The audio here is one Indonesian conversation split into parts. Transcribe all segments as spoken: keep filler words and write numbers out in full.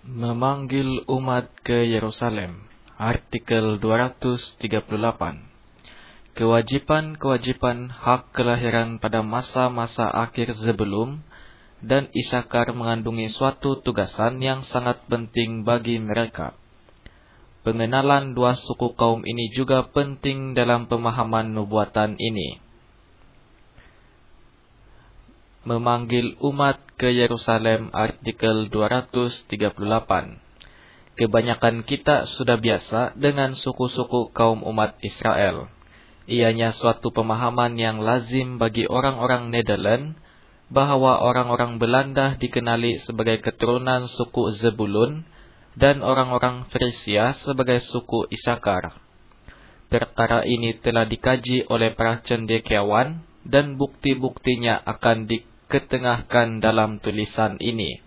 Memanggil umat ke Yerusalem. Artikel dua ratus tiga puluh delapan. Kewajiban-kewajiban hak kelahiran pada masa-masa akhir Zebulun dan Isakar mengandungi suatu tugasan yang sangat penting bagi mereka. Pengenalan dua suku kaum ini juga penting dalam pemahaman nubuatan ini. Memanggil umat ke Yerusalem. Artikel dua ratus tiga puluh delapan. Kebanyakan kita sudah biasa dengan suku-suku kaum umat Israel. Ianya suatu pemahaman yang lazim bagi orang-orang Nederland bahwa orang-orang Belanda dikenali sebagai keturunan suku Zebulun dan orang-orang Frisia sebagai suku Isakar. Perkara ini telah dikaji oleh para cendekiawan dan bukti-buktinya akan diketengahkan dalam tulisan ini.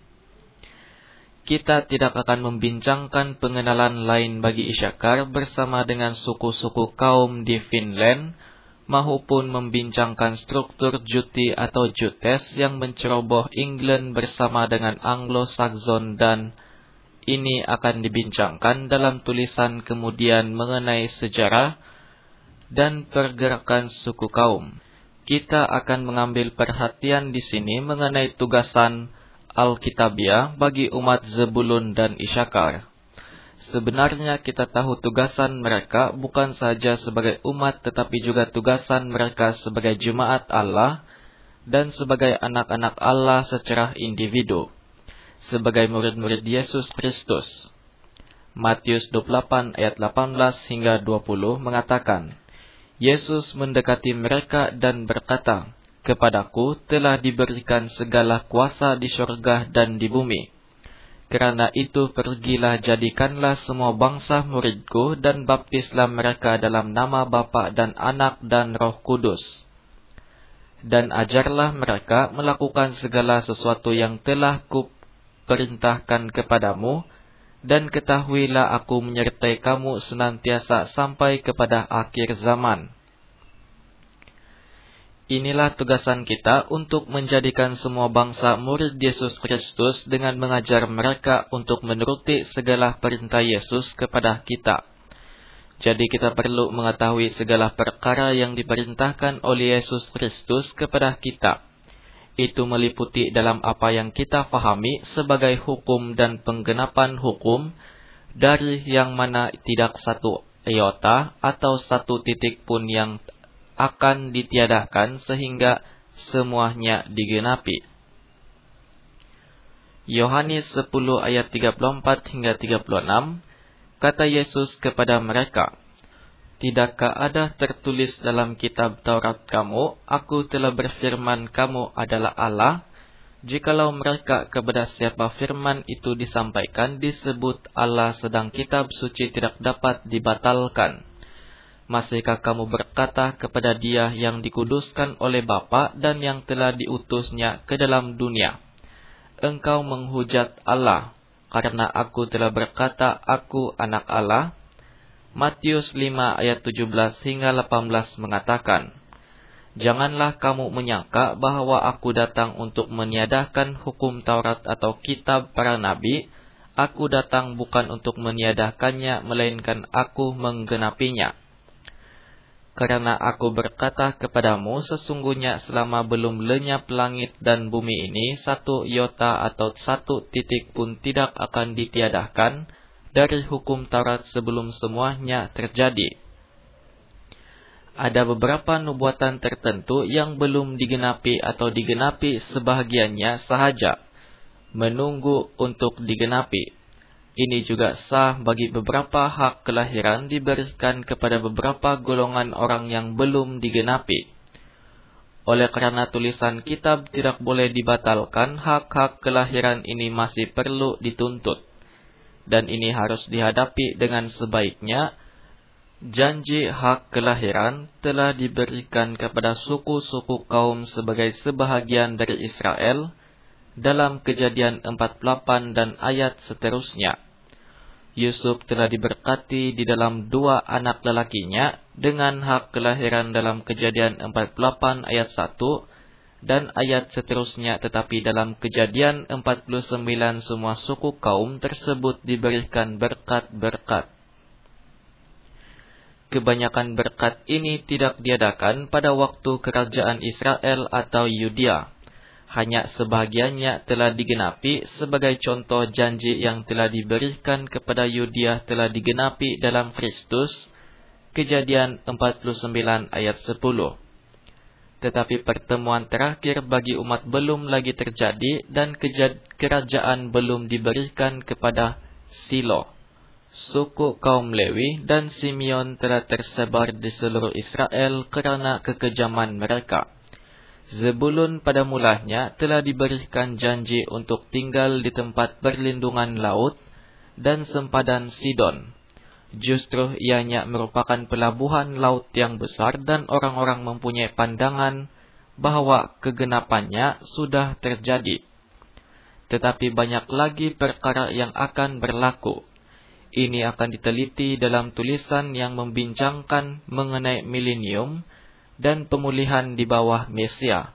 Kita tidak akan membincangkan pengenalan lain bagi Isakar bersama dengan suku-suku kaum di Finland, maupun membincangkan struktur Juti atau Jutes yang menceroboh England bersama dengan Anglo-Saxon, dan ini akan dibincangkan dalam tulisan kemudian mengenai sejarah dan pergerakan suku kaum. Kita akan mengambil perhatian di sini mengenai tugasan Alkitabiah bagi umat Zebulun dan Isakar. Sebenarnya kita tahu tugasan mereka bukan saja sebagai umat, tetapi juga tugasan mereka sebagai jemaat Allah dan sebagai anak-anak Allah secara individu, sebagai murid-murid Yesus Kristus. Matius dua puluh delapan ayat delapan belas hingga dua puluh mengatakan, Yesus mendekati mereka dan berkata, "Kepadaku telah diberikan segala kuasa di surga dan di bumi. Karena itu pergilah, jadikanlah semua bangsa muridku dan baptislah mereka dalam nama Bapa dan Anak dan Roh Kudus. Dan ajarlah mereka melakukan segala sesuatu yang telah kuperintahkan kepadamu, dan ketahuilah aku menyertai kamu senantiasa sampai kepada akhir zaman." Inilah tugasan kita untuk menjadikan semua bangsa murid Yesus Kristus dengan mengajar mereka untuk menuruti segala perintah Yesus kepada kita. Jadi kita perlu mengetahui segala perkara yang diperintahkan oleh Yesus Kristus kepada kita. Itu meliputi dalam apa yang kita fahami sebagai hukum dan penggenapan hukum, dari yang mana tidak satu iota atau satu titik pun yang akan ditiadakan sehingga semuanya digenapi. Yohanes sepuluh ayat tiga puluh empat hingga tiga puluh enam, kata Yesus kepada mereka, "Tidakkah ada tertulis dalam kitab Taurat kamu, aku telah berfirman kamu adalah Allah? Jikalau mereka kepada siapa firman itu disampaikan disebut Allah, sedang kitab suci tidak dapat dibatalkan. Masihkah kamu berkata kepada Dia yang dikuduskan oleh Bapa dan yang telah diutusnya ke dalam dunia, engkau menghujat Allah, karena aku telah berkata aku anak Allah?" Matius lima ayat tujuh belas hingga delapan belas mengatakan, "Janganlah kamu menyangka bahwa aku datang untuk meniadakan hukum Taurat atau kitab para nabi. Aku datang bukan untuk meniadakannya, melainkan aku menggenapinya. Karena aku berkata kepadamu, sesungguhnya selama belum lenyap langit dan bumi ini, satu iota atau satu titik pun tidak akan ditiadakan dari hukum Taurat sebelum semuanya terjadi." Ada beberapa nubuatan tertentu yang belum digenapi atau digenapi sebahagiannya sahaja, menunggu untuk digenapi. Ini juga sah bagi beberapa hak kelahiran diberikan kepada beberapa golongan orang yang belum digenapi. Oleh karena tulisan kitab tidak boleh dibatalkan, hak-hak kelahiran ini masih perlu dituntut. Dan ini harus dihadapi dengan sebaiknya. Janji hak kelahiran telah diberikan kepada suku-suku kaum sebagai sebahagian dari Israel dalam Kejadian empat puluh delapan dan ayat seterusnya. Yusuf telah diberkati di dalam dua anak lelakinya dengan hak kelahiran dalam Kejadian empat puluh delapan ayat satu dan ayat seterusnya, tetapi dalam Kejadian empat puluh sembilan semua suku kaum tersebut diberikan berkat-berkat. Kebanyakan berkat ini tidak diadakan pada waktu kerajaan Israel atau Yudea. Hanya sebahagiannya telah digenapi. Sebagai contoh, janji yang telah diberikan kepada Yudea telah digenapi dalam Kristus. Kejadian empat puluh sembilan ayat sepuluh. Tetapi pertemuan terakhir bagi umat belum lagi terjadi dan kerajaan belum diberikan kepada Silo. Suku kaum Lewi dan Simeon telah tersebar di seluruh Israel karena kekejaman mereka. Zebulun pada mulanya telah diberikan janji untuk tinggal di tempat perlindungan laut dan sempadan Sidon. Justru ianya merupakan pelabuhan laut yang besar dan orang-orang mempunyai pandangan bahwa kegenapannya sudah terjadi. Tetapi banyak lagi perkara yang akan berlaku. Ini akan diteliti dalam tulisan yang membincangkan mengenai milenium dan pemulihan di bawah Mesia.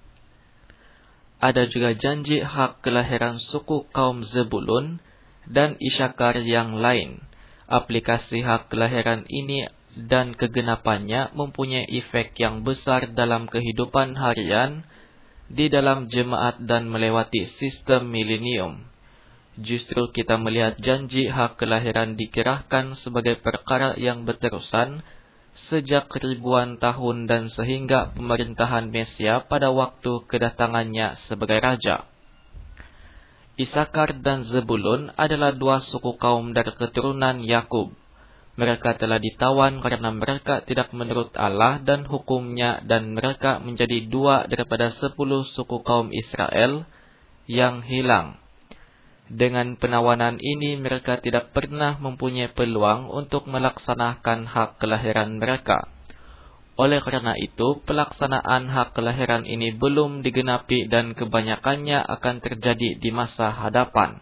Ada juga janji hak kelahiran suku kaum Zebulun dan Isakar yang lain. Aplikasi hak kelahiran ini dan kegenapannya mempunyai efek yang besar dalam kehidupan harian di dalam jemaat dan melewati sistem milenium. Justru kita melihat janji hak kelahiran dikerahkan sebagai perkara yang berterusan sejak ribuan tahun dan sehingga pemerintahan Mesia pada waktu kedatangannya sebagai raja. Isakar dan Zebulun adalah dua suku kaum dari keturunan Yakub. Mereka telah ditawan karena mereka tidak menurut Allah dan hukumnya, dan mereka menjadi dua daripada sepuluh suku kaum Israel yang hilang. Dengan penawanan ini, mereka tidak pernah mempunyai peluang untuk melaksanakan hak kelahiran mereka. Oleh karena itu, pelaksanaan hak kelahiran ini belum digenapi dan kebanyakannya akan terjadi di masa hadapan.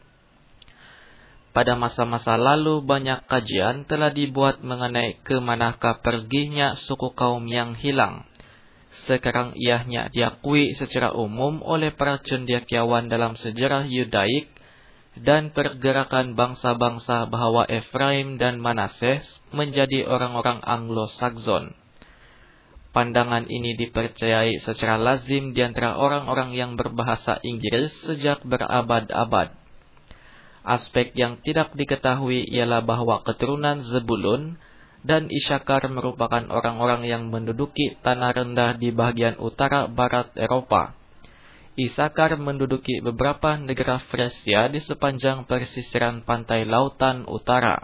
Pada masa-masa lalu, banyak kajian telah dibuat mengenai kemanakah perginya suku kaum yang hilang. Sekarang ianya diakui secara umum oleh para cendekiawan dalam sejarah Yudaik dan pergerakan bangsa-bangsa bahwa Efraim dan Manaseh menjadi orang-orang Anglo-Saxon. Pandangan ini dipercayai secara lazim di antara orang-orang yang berbahasa Inggris sejak berabad-abad. Aspek yang tidak diketahui ialah bahwa keturunan Zebulun dan Isakar merupakan orang-orang yang menduduki tanah rendah di bagian utara barat Eropa. Isakar menduduki beberapa negara Fresia di sepanjang pesisiran pantai lautan utara.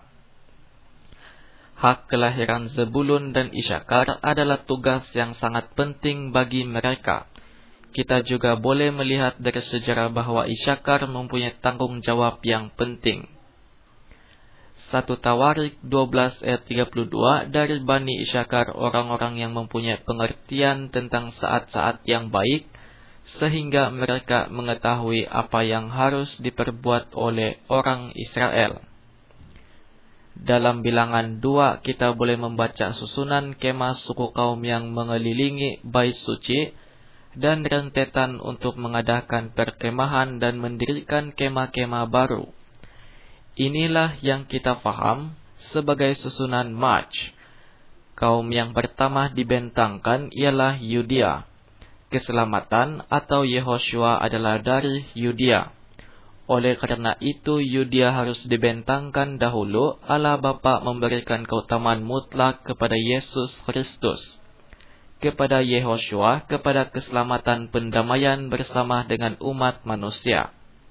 Hak kelahiran Zebulun dan Isakar adalah tugas yang sangat penting bagi mereka. Kita juga boleh melihat dari sejarah bahwa Isakar mempunyai tanggung jawab yang penting. satu Tawarik dua belas ayat tiga puluh dua, dari Bani Isakar orang-orang yang mempunyai pengertian tentang saat-saat yang baik, sehingga mereka mengetahui apa yang harus diperbuat oleh orang Israel. Dalam bilangan dua, kita boleh membaca susunan kemah suku kaum yang mengelilingi bait suci dan rentetan untuk mengadakan perkemahan dan mendirikan kemah-kemah baru. Inilah yang kita faham sebagai susunan March. Kaum yang pertama dibentangkan ialah Yudea. Keselamatan atau Yehoshua adalah dari Yudea. Oleh karena itu, Yudea harus dibentangkan dahulu. Allah Bapa memberikan keutamaan mutlak kepada Yesus Kristus, kepada Yehoshua, kepada keselamatan pendamaian bersama dengan umat manusia.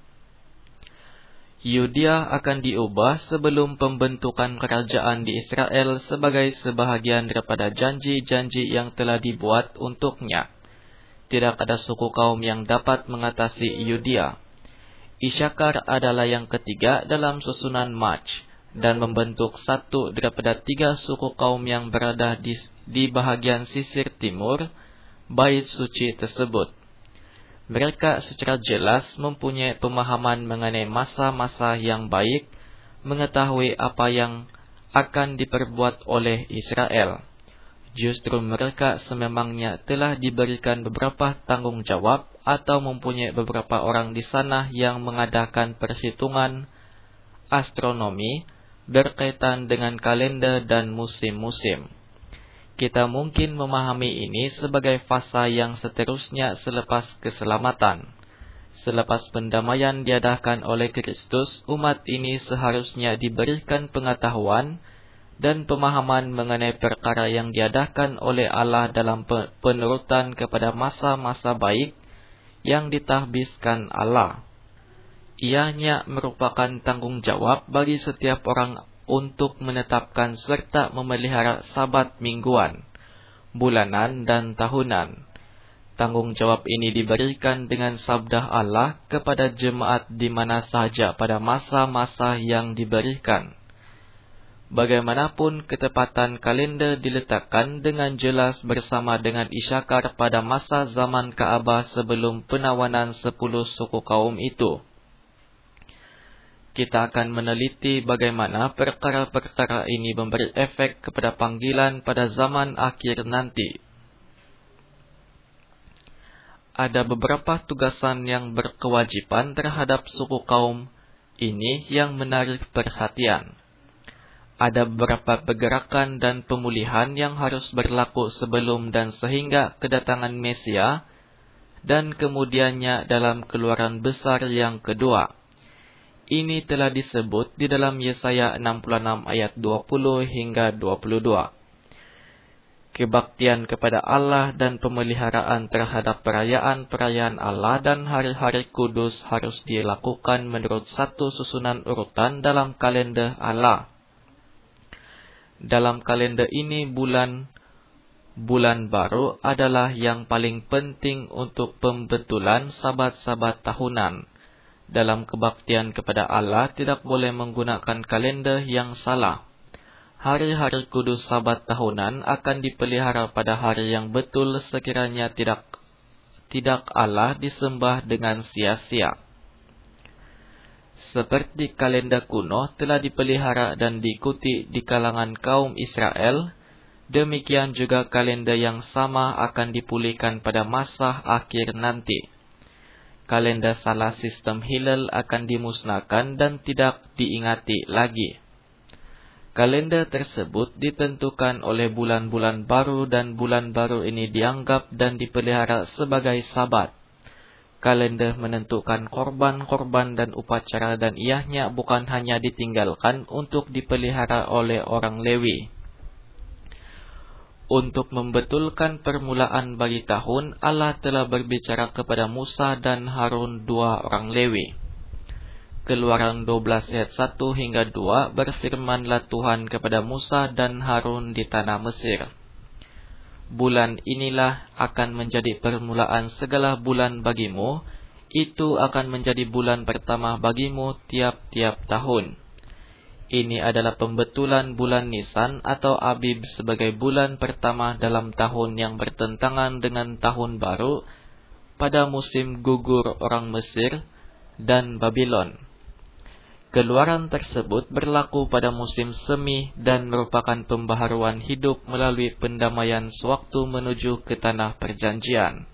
Yudea akan diubah sebelum pembentukan kerajaan di Israel sebagai sebahagian daripada janji-janji yang telah dibuat untuknya. Tidak ada suku kaum yang dapat mengatasi Yudea. Isakar adalah yang ketiga dalam susunan March dan membentuk satu daripada tiga suku kaum yang berada di, di bahagian sisir timur bait suci tersebut. Mereka secara jelas mempunyai pemahaman mengenai masa-masa yang baik, mengetahui apa yang akan diperbuat oleh Israel. Justru mereka sememangnya telah diberikan beberapa tanggung jawab atau mempunyai beberapa orang di sana yang mengadakan perhitungan astronomi berkaitan dengan kalender dan musim-musim. Kita mungkin memahami ini sebagai fasa yang seterusnya selepas keselamatan. Selepas pendamaian diadakan oleh Kristus, umat ini seharusnya diberikan pengetahuan dan pemahaman mengenai perkara yang diadakan oleh Allah dalam penurutan kepada masa-masa baik yang ditahbiskan Allah. Ianya merupakan tanggung jawab bagi setiap orang untuk menetapkan serta memelihara sabat mingguan, bulanan, dan tahunan. Tanggung jawab ini diberikan dengan sabda Allah kepada jemaat di mana sahaja pada masa-masa yang diberikan. Bagaimanapun ketepatan kalender diletakkan dengan jelas bersama dengan Isyakar pada masa zaman Ka'bah sebelum penawanan sepuluh suku kaum itu. Kita akan meneliti bagaimana perkara-perkara ini memberi efek kepada panggilan pada zaman akhir nanti. Ada beberapa tugasan yang berkewajiban terhadap suku kaum ini yang menarik perhatian. Ada beberapa pergerakan dan pemulihan yang harus berlaku sebelum dan sehingga kedatangan Mesia dan kemudiannya dalam keluaran besar yang kedua. Ini telah disebut di dalam Yesaya enam puluh enam ayat dua puluh hingga dua puluh dua. Kebaktian kepada Allah dan pemeliharaan terhadap perayaan-perayaan Allah dan hari-hari kudus harus dilakukan menurut satu susunan urutan dalam kalender Allah. Dalam kalender ini bulan bulan baru adalah yang paling penting untuk pembetulan sabat-sabat tahunan. Dalam kebaktian kepada Allah tidak boleh menggunakan kalender yang salah. Hari-hari kudus sabat tahunan akan dipelihara pada hari yang betul sekiranya tidak tidak Allah disembah dengan sia-sia. Seperti kalender kuno telah dipelihara dan diikuti di kalangan kaum Israel, demikian juga kalender yang sama akan dipulihkan pada masa akhir nanti. Kalender salah sistem hilal akan dimusnahkan dan tidak diingati lagi. Kalender tersebut ditentukan oleh bulan-bulan baru dan bulan baru ini dianggap dan dipelihara sebagai sabat. Kalender menentukan korban-korban dan upacara dan iahnya bukan hanya ditinggalkan untuk dipelihara oleh orang Lewi. Untuk membetulkan permulaan bagi tahun, Allah telah berbicara kepada Musa dan Harun dua orang Lewi. Keluaran dua belas ayat satu hingga dua berfirmanlah Tuhan kepada Musa dan Harun di tanah Mesir. Bulan inilah akan menjadi permulaan segala bulan bagimu, itu akan menjadi bulan pertama bagimu tiap-tiap tahun. Ini adalah pembetulan bulan Nisan atau Abib sebagai bulan pertama dalam tahun yang bertentangan dengan tahun baru pada musim gugur orang Mesir dan Babylon. Keluaran tersebut berlaku pada musim semi dan merupakan pembaharuan hidup melalui pendamaian sewaktu menuju ke tanah perjanjian.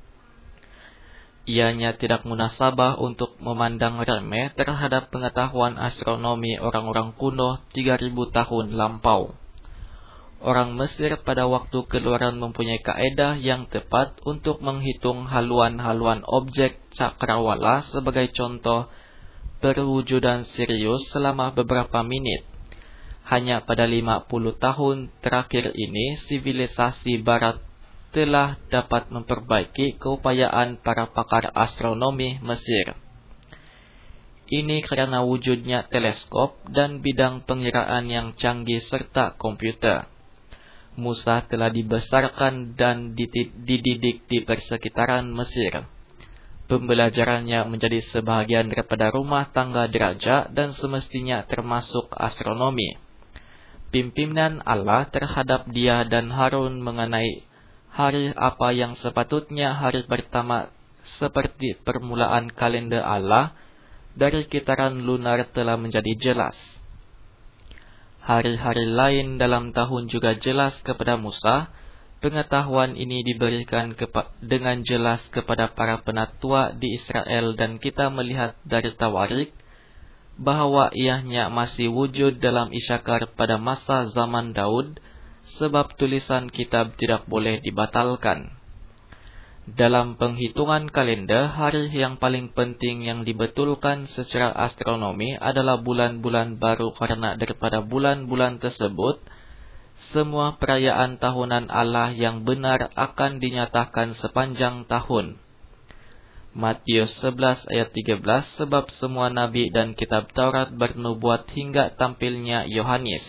Ianya tidak munasabah untuk memandang remeh terhadap pengetahuan astronomi orang-orang kuno tiga ribu tahun lampau. Orang Mesir pada waktu keluaran mempunyai kaedah yang tepat untuk menghitung haluan-haluan objek cakrawala sebagai contoh perwujudan Sirius selama beberapa menit. Hanya pada lima puluh tahun terakhir ini sivilisasi barat telah dapat memperbaiki keupayaan para pakar astronomi Mesir. Ini karena wujudnya teleskop dan bidang pengiraan yang canggih serta komputer. Musa telah dibesarkan dan dididik di persekitaran Mesir. Pembelajarannya menjadi sebahagian daripada rumah tangga diraja dan semestinya termasuk astronomi. Pimpinan Allah terhadap dia dan Harun mengenai hari apa yang sepatutnya hari pertama seperti permulaan kalender Allah dari kitaran lunar telah menjadi jelas. hari-hari lain dalam tahun juga jelas kepada Musa. Pengetahuan ini diberikan kepa- dengan jelas kepada para penatua di Israel, dan kita melihat dari Tawarik bahwa ianya masih wujud dalam Isyakar pada masa zaman Daud, sebab tulisan kitab tidak boleh dibatalkan. Dalam penghitungan kalender, hari yang paling penting yang dibetulkan secara astronomi adalah bulan-bulan baru, karena daripada bulan-bulan tersebut, semua perayaan tahunan Allah yang benar akan dinyatakan sepanjang tahun. Matius sebelas ayat tiga belas, sebab semua nabi dan kitab Taurat bernubuat hingga tampilnya Yohanes.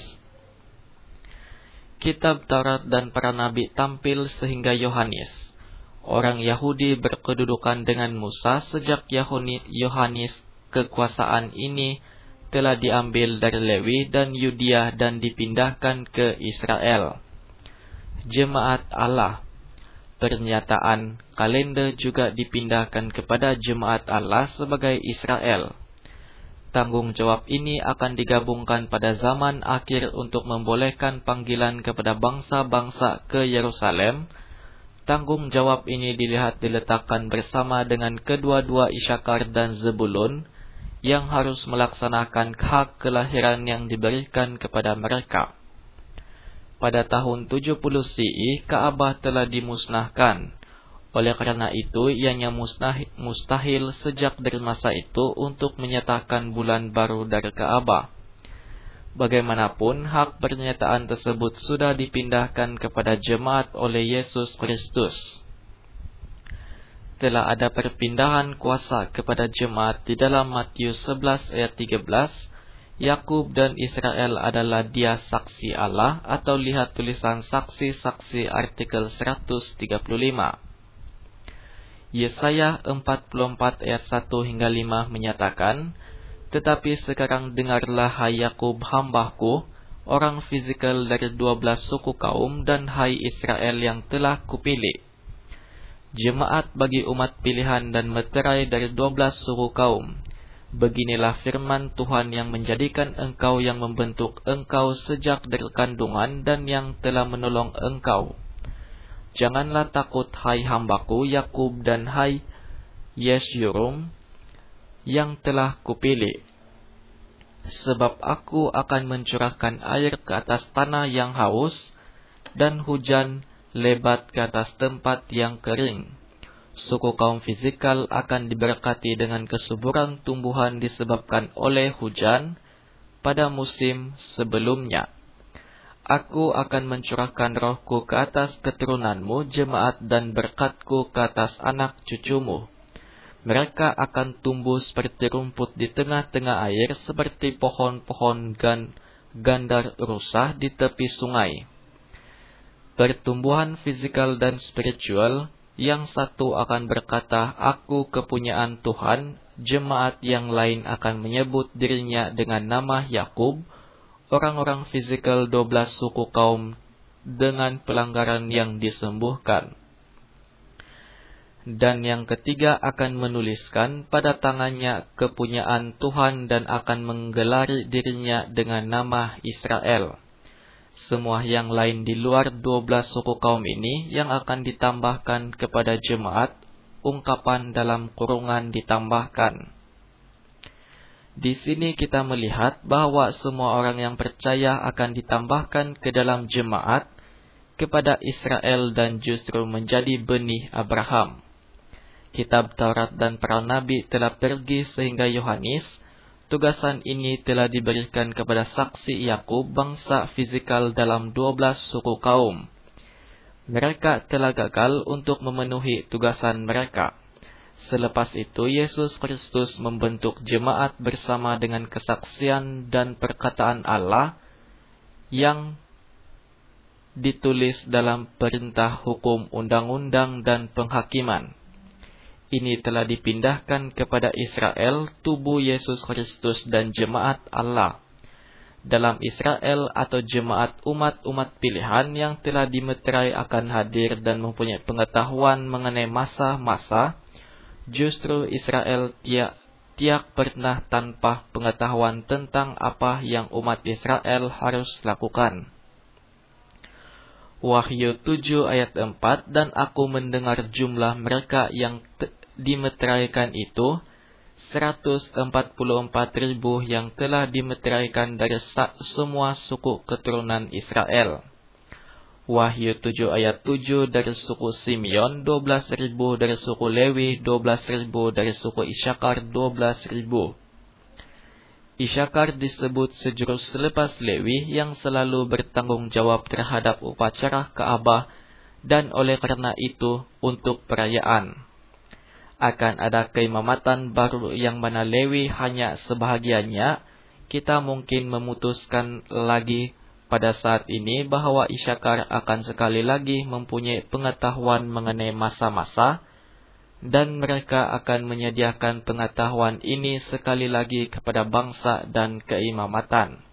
Kitab Taurat dan para nabi tampil sehingga Yohanes. Orang Yahudi berkedudukan dengan Musa sejak Yohanes. Kekuasaan ini telah diambil dari Lewi dan Yudea dan dipindahkan ke Israel. Jemaat Allah. Pernyataan kalender juga dipindahkan kepada jemaat Allah sebagai Israel. Tanggung jawab ini akan digabungkan pada zaman akhir untuk membolehkan panggilan kepada bangsa-bangsa ke Yerusalem. Tanggung jawab ini dilihat diletakkan bersama dengan kedua-dua Isyakar dan Zebulun yang harus melaksanakan hak kelahiran yang diberikan kepada mereka. Pada tahun tujuh puluh C I, Ka'bah telah dimusnahkan. Oleh karena itu, ianya mustahil sejak dari masa itu untuk menyatakan bulan baru dari Ka'bah. Bagaimanapun, hak pernyataan tersebut sudah dipindahkan kepada jemaat oleh Yesus Kristus. Telah ada perpindahan kuasa kepada jemaat di dalam Matius sebelas ayat tiga belas. Yakub dan Israel adalah dia saksi Allah, atau lihat tulisan saksi-saksi artikel seratus tiga puluh lima. Yesaya empat puluh empat ayat satu hingga lima menyatakan, tetapi sekarang dengarlah hai Yakub hambaku, orang fisikal dari dua belas suku kaum, dan hai Israel yang telah kupilih. Jemaat bagi umat pilihan dan meterai dari dua belas suku kaum. Beginilah firman Tuhan yang menjadikan engkau, yang membentuk engkau sejak dari kandungan, dan yang telah menolong engkau. Janganlah takut hai hambaku Yakub, dan hai Yesyurum yang telah kupilih. Sebab aku akan mencurahkan air ke atas tanah yang haus, dan hujan lebat ke atas tempat yang kering. Suku kaum fisikal akan diberkati dengan kesuburan tumbuhan disebabkan oleh hujan pada musim sebelumnya. Aku akan mencurahkan rohku ke atas keturunanmu, jemaat, dan berkatku ke atas anak cucumu. Mereka akan tumbuh seperti rumput di tengah-tengah air, seperti pohon-pohon gan, gandar rusah di tepi sungai. Pertumbuhan fisikal dan spiritual. Yang satu akan berkata, aku kepunyaan Tuhan. Jemaat yang lain akan menyebut dirinya dengan nama Yakub, orang-orang fisikal dua belas suku kaum dengan pelanggaran yang disembuhkan. Dan yang ketiga akan menuliskan pada tangannya kepunyaan Tuhan dan akan menggelari dirinya dengan nama Israel. Semua yang lain di luar dua belas suku kaum ini yang akan ditambahkan kepada jemaat, ungkapan dalam kurungan ditambahkan. Di sini kita melihat bahwa semua orang yang percaya akan ditambahkan ke dalam jemaat kepada Israel dan justru menjadi benih Abraham. Kitab Taurat dan para nabi telah pergi sehingga Yohanes. Tugasan ini telah diberikan kepada saksi Yakub, bangsa fisikal dalam dua belas suku kaum. Mereka telah gagal untuk memenuhi tugasan mereka. Selepas itu, Yesus Kristus membentuk jemaat bersama dengan kesaksian dan perkataan Allah yang ditulis dalam perintah hukum, undang-undang, dan penghakiman. Ini telah dipindahkan kepada Israel, tubuh Yesus Kristus dan jemaat Allah. Dalam Israel atau jemaat umat-umat pilihan yang telah dimeterai akan hadir dan mempunyai pengetahuan mengenai masa-masa, justru Israel tia, tiak pernah tanpa pengetahuan tentang apa yang umat Israel harus lakukan. Wahyu tujuh ayat empat, dan aku mendengar jumlah mereka yang dimeteraikan itu, seratus empat puluh empat ribu yang telah dimeteraikan dari semua suku keturunan Israel. Wahyu tujuh ayat tujuh, dari suku Simeon dua belas ribu, dari suku Lewi dua belas ribu, dari suku Isyakar dua belas ribu. Isyakar disebut sejurus selepas Lewi yang selalu bertanggung jawab terhadap upacara Ka'bah dan oleh karena itu untuk perayaan. Akan ada keimamatan baru yang mana Lewi hanya sebahagiannya. Kita mungkin memutuskan lagi pada saat ini bahwa Isyakar akan sekali lagi mempunyai pengetahuan mengenai masa-masa, dan mereka akan menyediakan pengetahuan ini sekali lagi kepada bangsa dan keimamatan.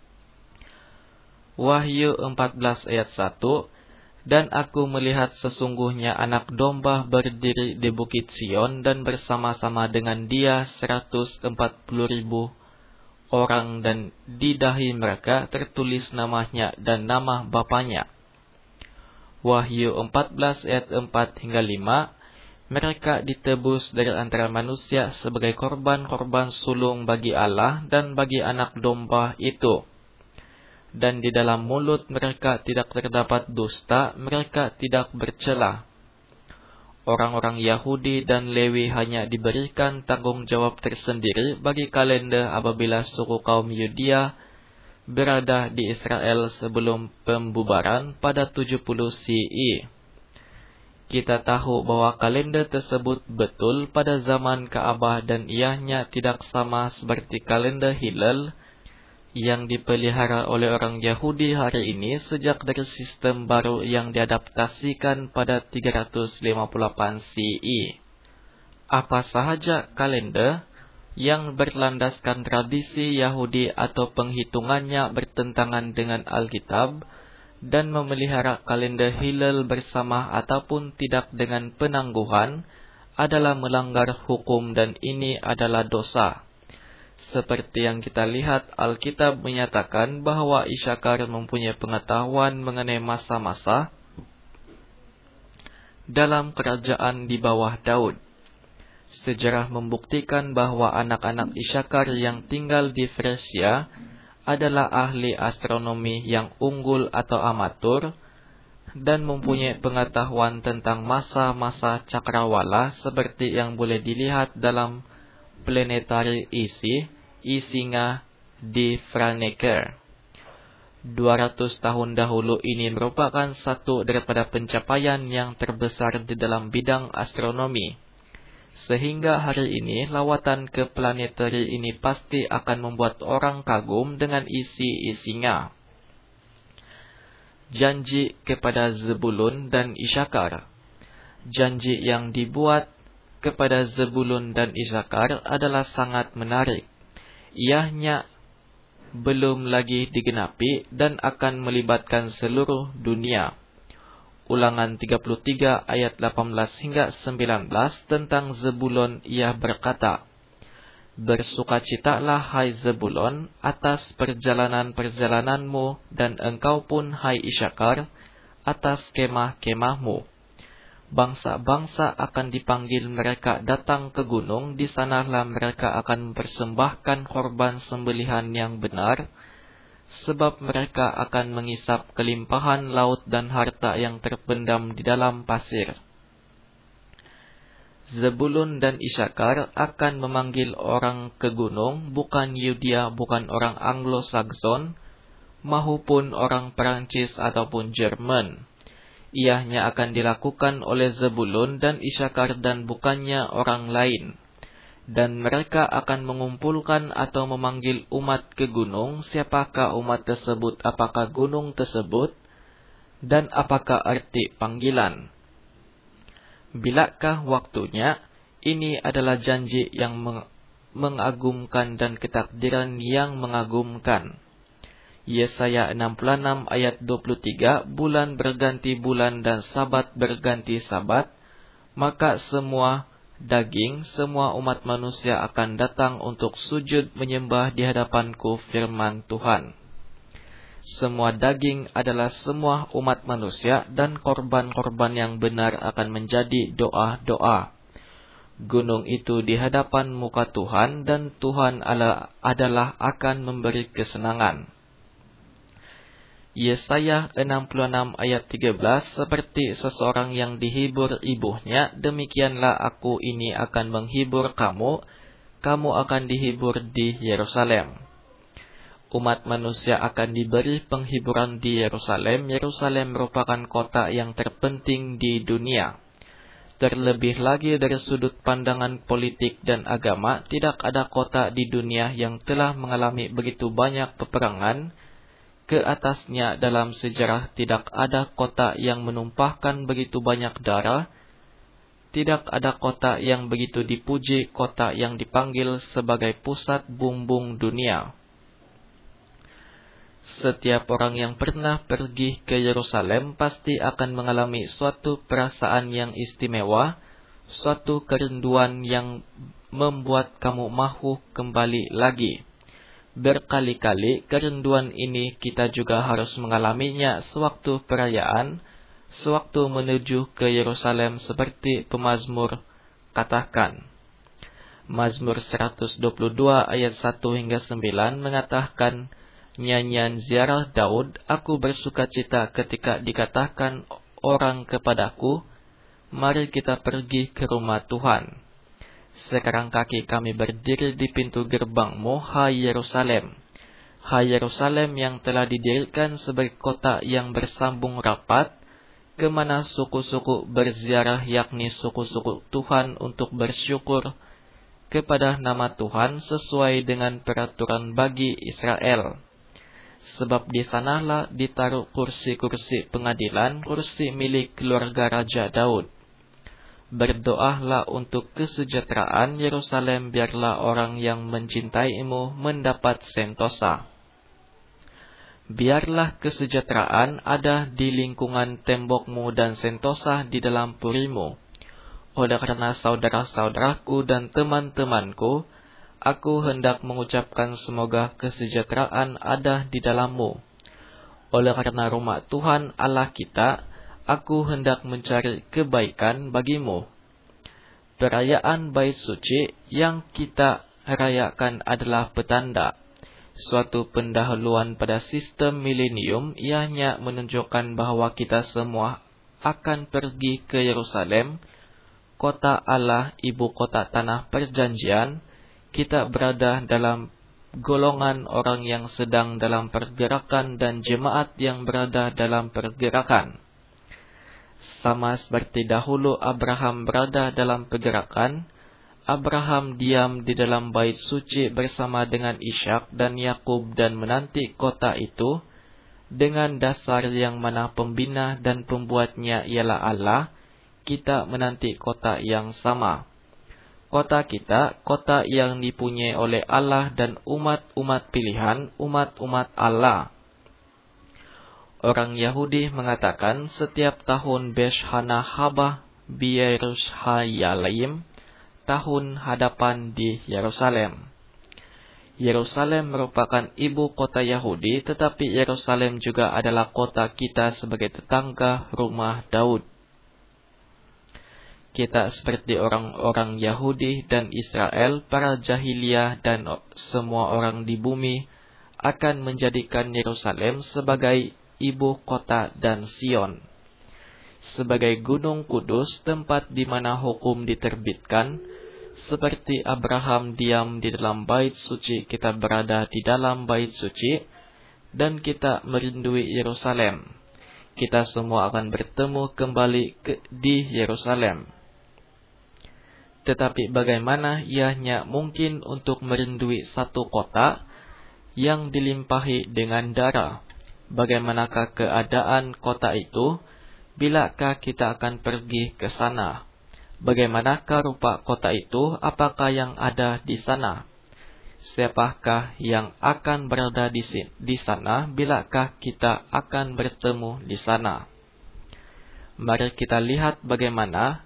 Wahyu empat belas ayat satu, dan aku melihat sesungguhnya anak domba berdiri di bukit Sion, dan bersama-sama dengan dia seratus empat puluh ribu orang, dan di dahi mereka tertulis namanya dan nama bapanya. Wahyu empat belas ayat empat hingga lima, mereka ditebus dari antara manusia sebagai korban-korban sulung bagi Allah dan bagi anak domba itu. Dan di dalam mulut mereka tidak terdapat dusta, mereka tidak bercela. Orang-orang Yahudi dan Lewi hanya diberikan tanggung jawab tersendiri bagi kalender apabila suku kaum Yudea berada di Israel sebelum pembubaran pada tujuh puluh C E. Kita tahu bahwa kalender tersebut betul pada zaman Ka'bah dan ianya tidak sama seperti kalender Hilal yang dipelihara oleh orang Yahudi hari ini sejak dari sistem baru yang diadaptasikan pada tiga ratus lima puluh delapan C E. Apa sahaja kalender yang berlandaskan tradisi Yahudi atau penghitungannya bertentangan dengan Alkitab dan memelihara kalender Hilal bersama ataupun tidak dengan penangguhan adalah melanggar hukum, dan ini adalah dosa. Seperti yang kita lihat, Alkitab menyatakan bahwa Isyakar mempunyai pengetahuan mengenai masa-masa dalam kerajaan di bawah Daud. Sejarah membuktikan bahwa anak-anak Isyakar yang tinggal di Fresia adalah ahli astronomi yang unggul atau amatur dan mempunyai pengetahuan tentang masa-masa cakrawala seperti yang boleh dilihat dalam Planetary Isi, Isinga di Franeker. dua ratus tahun dahulu ini merupakan satu daripada pencapaian yang terbesar di dalam bidang astronomi. Sehingga hari ini lawatan ke planetary ini pasti akan membuat orang kagum dengan isi isinya. Janji kepada Zebulun dan Isyakar. Janji yang dibuat kepada Zebulun dan Isyakar adalah sangat menarik. Ianya belum lagi digenapi dan akan melibatkan seluruh dunia. Ulangan tiga puluh tiga ayat delapan belas hingga sembilan belas tentang Zebulon, ia berkata, bersukacitalah hai Zebulon atas perjalanan-perjalananmu, dan engkau pun hai Isyakar atas kemah-kemahmu. Bangsa-bangsa akan dipanggil mereka datang ke gunung, di sanalah mereka akan mempersembahkan korban sembelihan yang benar, sebab mereka akan mengisap kelimpahan laut dan harta yang terpendam di dalam pasir. Zebulun dan Isyakar akan memanggil orang ke gunung, bukan Yudea, bukan orang Anglo-Saxon, maupun orang Perancis ataupun Jerman. Ianya akan dilakukan oleh Zebulun dan Isyakar dan bukannya orang lain. Dan mereka akan mengumpulkan atau memanggil umat ke gunung. Siapakah umat tersebut, apakah gunung tersebut, dan apakah arti panggilan? Bilakah waktunya? Ini adalah janji yang mengagumkan dan ketakdiran yang mengagumkan. Yesaya enam puluh enam ayat dua puluh tiga, bulan berganti bulan dan sabat berganti sabat, maka semua daging, semua umat manusia akan datang untuk sujud menyembah di hadapanku, firman Tuhan. Semua daging adalah semua umat manusia, dan korban-korban yang benar akan menjadi doa-doa. Gunung itu di hadapan muka Tuhan, dan Tuhan adalah akan memberi kesenangan. Yesaya enam puluh enam ayat tiga belas, seperti seseorang yang dihibur ibunya, demikianlah aku ini akan menghibur kamu, kamu akan dihibur di Yerusalem. Umat manusia akan diberi penghiburan di Yerusalem. Yerusalem merupakan kota yang terpenting di dunia. Terlebih lagi dari sudut pandangan politik dan agama, tidak ada kota di dunia yang telah mengalami begitu banyak peperangan ke atasnya dalam sejarah. Tidak ada kota yang menumpahkan begitu banyak darah. Tidak ada kota yang begitu dipuji, kota yang dipanggil sebagai pusat bumbung dunia. Setiap orang yang pernah pergi ke Yerusalem pasti akan mengalami suatu perasaan yang istimewa, suatu kerinduan yang membuat kamu mahu kembali lagi. Berkali-kali kerinduan ini kita juga harus mengalaminya sewaktu perayaan, sewaktu menuju ke Yerusalem, seperti pemazmur katakan. Mazmur seratus dua puluh dua ayat satu hingga sembilan mengatakan, nyanyian ziarah Daud, aku bersukacita ketika dikatakan orang kepadaku, mari kita pergi ke rumah Tuhan. Sekarang kaki kami berdiri di pintu gerbangmu, hai Yerusalem. Hai Yerusalem yang telah didirikan sebagai kota yang bersambung rapat, kemana suku-suku berziarah, yakni suku-suku Tuhan, untuk bersyukur kepada nama Tuhan sesuai dengan peraturan bagi Israel. Sebab di sanalah ditaruh kursi-kursi pengadilan, kursi milik keluarga Raja Daud. Berdoalah untuk kesejahteraan Yerusalem, biarlah orang yang mencintaimu mendapat sentosa. Biarlah kesejahteraan ada di lingkungan tembokmu dan sentosa di dalam purimu. Oleh karena saudara-saudaraku dan teman-temanku, aku hendak mengucapkan semoga kesejahteraan ada di dalammu. Oleh karena rumah Tuhan Allah kita, aku hendak mencari kebaikan bagimu. Perayaan Bait Suci yang kita rayakan adalah petanda, suatu pendahuluan pada sistem milenium. Ianya menunjukkan bahwa kita semua akan pergi ke Yerusalem, kota Allah, ibu kota tanah perjanjian. Kita berada dalam golongan orang yang sedang dalam pergerakan dan jemaat yang berada dalam pergerakan. Sama seperti dahulu Abraham berada dalam pergerakan, Abraham diam di dalam bait suci bersama dengan Ishak dan Yakub dan menanti kota itu dengan dasar yang mana pembina dan pembuatnya ialah Allah. Kita menanti kota yang sama. Kota kita, kota yang dipunyai oleh Allah dan umat-umat pilihan, umat-umat Allah. Orang Yahudi mengatakan setiap tahun Beshana Haba Biyerushalayim, tahun hadapan di Yerusalem. Yerusalem merupakan ibu kota Yahudi, tetapi Yerusalem juga adalah kota kita sebagai tetangga rumah Daud. Kita seperti orang-orang Yahudi dan Israel, para jahiliyah dan semua orang di bumi akan menjadikan Yerusalem sebagai ibu kota dan Sion, sebagai gunung kudus, tempat di mana hukum diterbitkan. Seperti Abraham diam di dalam bait suci, kita berada di dalam bait suci dan kita merindui Yerusalem. Kita semua akan bertemu kembali ke, di Yerusalem. Tetapi bagaimana ianya mungkin untuk merindui satu kota yang dilimpahi dengan darah? Bagaimanakah keadaan kota itu? Bilakah kita akan pergi ke sana? Bagaimanakah rupa kota itu? Apakah yang ada di sana? Siapakah yang akan berada di, di sana? Bilakah kita akan bertemu di sana? Mari kita lihat bagaimana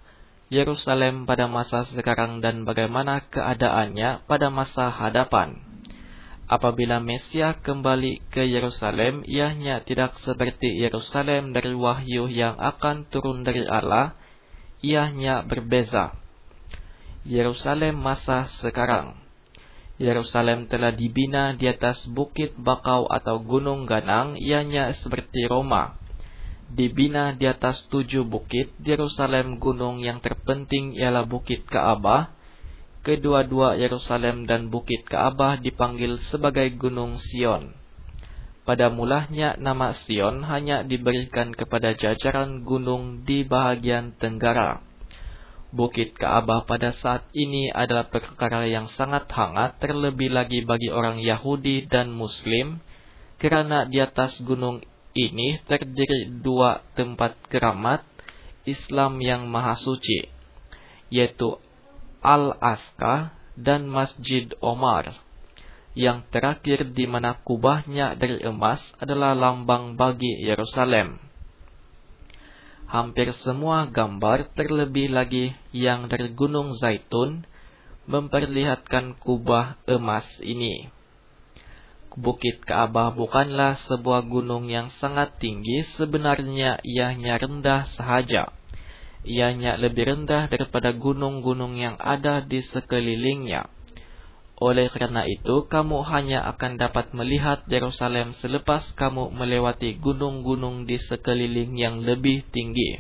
Yerusalem pada masa sekarang dan bagaimana keadaannya pada masa hadapan. Apabila Mesias kembali ke Yerusalem, ianya tidak seperti Yerusalem dari wahyu yang akan turun dari Allah, ianya berbeza. Yerusalem masa sekarang. Yerusalem telah dibina di atas bukit bakau atau gunung ganang, ianya seperti Roma. Dibina di atas tujuh bukit, Yerusalem gunung yang terpenting ialah bukit Ka'bah. Kedua-dua Yerusalem dan bukit Ka'bah dipanggil sebagai Gunung Sion. Pada mulanya nama Sion hanya diberikan kepada jajaran gunung di bahagian tenggara. Bukit Ka'bah pada saat ini adalah perkara yang sangat hangat, terlebih lagi bagi orang Yahudi dan Muslim, karena di atas gunung ini terdiri dua tempat keramat Islam yang maha suci, yaitu Al-Aqsa dan Masjid Omar. Yang terakhir di mana kubahnya dari emas adalah lambang bagi Yerusalem. Hampir semua gambar, terlebih lagi yang dari Gunung Zaitun, memperlihatkan kubah emas ini. Bukit Ka'bah bukanlah sebuah gunung yang sangat tinggi, sebenarnya ianya rendah sahaja. Ianya lebih rendah daripada gunung-gunung yang ada di sekelilingnya. Oleh karena itu, kamu hanya akan dapat melihat Yerusalem selepas kamu melewati gunung-gunung di sekeliling yang lebih tinggi.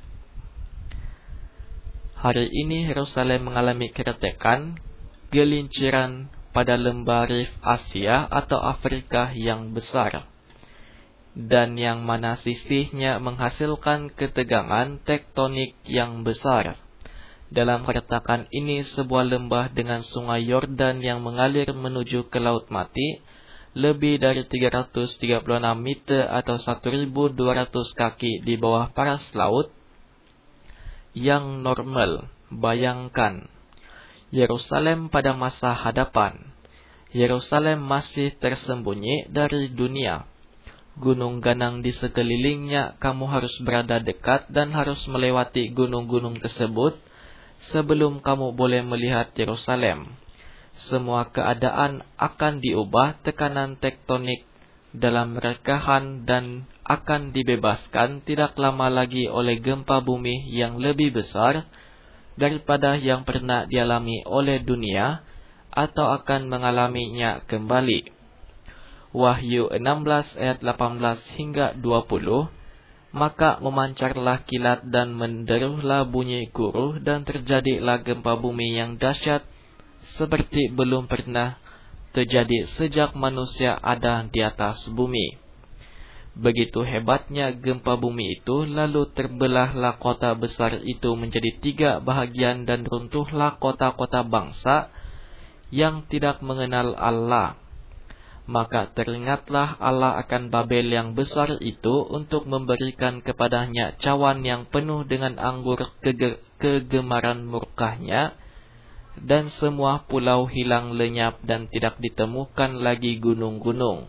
Hari ini Yerusalem mengalami keretakan, gelinciran pada lembah Rif Asia atau Afrika yang besar, dan yang mana sisihnya menghasilkan ketegangan tektonik yang besar. Dalam keretakan ini, sebuah lembah dengan sungai Yordan yang mengalir menuju ke Laut Mati, lebih dari tiga ratus tiga puluh enam meter atau seribu dua ratus kaki di bawah paras laut, yang normal. Bayangkan, Yerusalem pada masa hadapan. Yerusalem masih tersembunyi dari dunia. Gunung ganang di sekelilingnya, kamu harus berada dekat dan harus melewati gunung-gunung tersebut sebelum kamu boleh melihat Yerusalem. Semua keadaan akan diubah, tekanan tektonik dalam rekahan, dan akan dibebaskan tidak lama lagi oleh gempa bumi yang lebih besar daripada yang pernah dialami oleh dunia atau akan mengalaminya kembali. Wahyu enam belas ayat delapan belas hingga dua puluh. Maka memancarlah kilat dan menderuhlah bunyi guruh, dan terjadilah gempa bumi yang dahsyat seperti belum pernah terjadi sejak manusia ada di atas bumi. Begitu hebatnya gempa bumi itu, lalu terbelahlah kota besar itu menjadi tiga bahagian, dan runtuhlah kota-kota bangsa yang tidak mengenal Allah. Maka teringatlah Allah akan Babel yang besar itu untuk memberikan kepadanya cawan yang penuh dengan anggur kege kegemaran murkahnya, dan semua pulau hilang lenyap dan tidak ditemukan lagi gunung-gunung.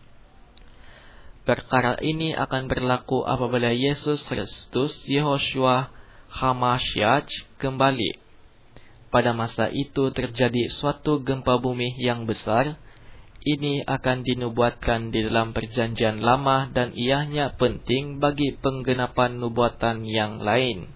Perkara ini akan berlaku apabila Yesus Kristus Yehoshua HaMashiach kembali. Pada masa itu terjadi suatu gempa bumi yang besar. Ini akan dinubuatkan di dalam perjanjian lama, dan ianya penting bagi penggenapan nubuatan yang lain.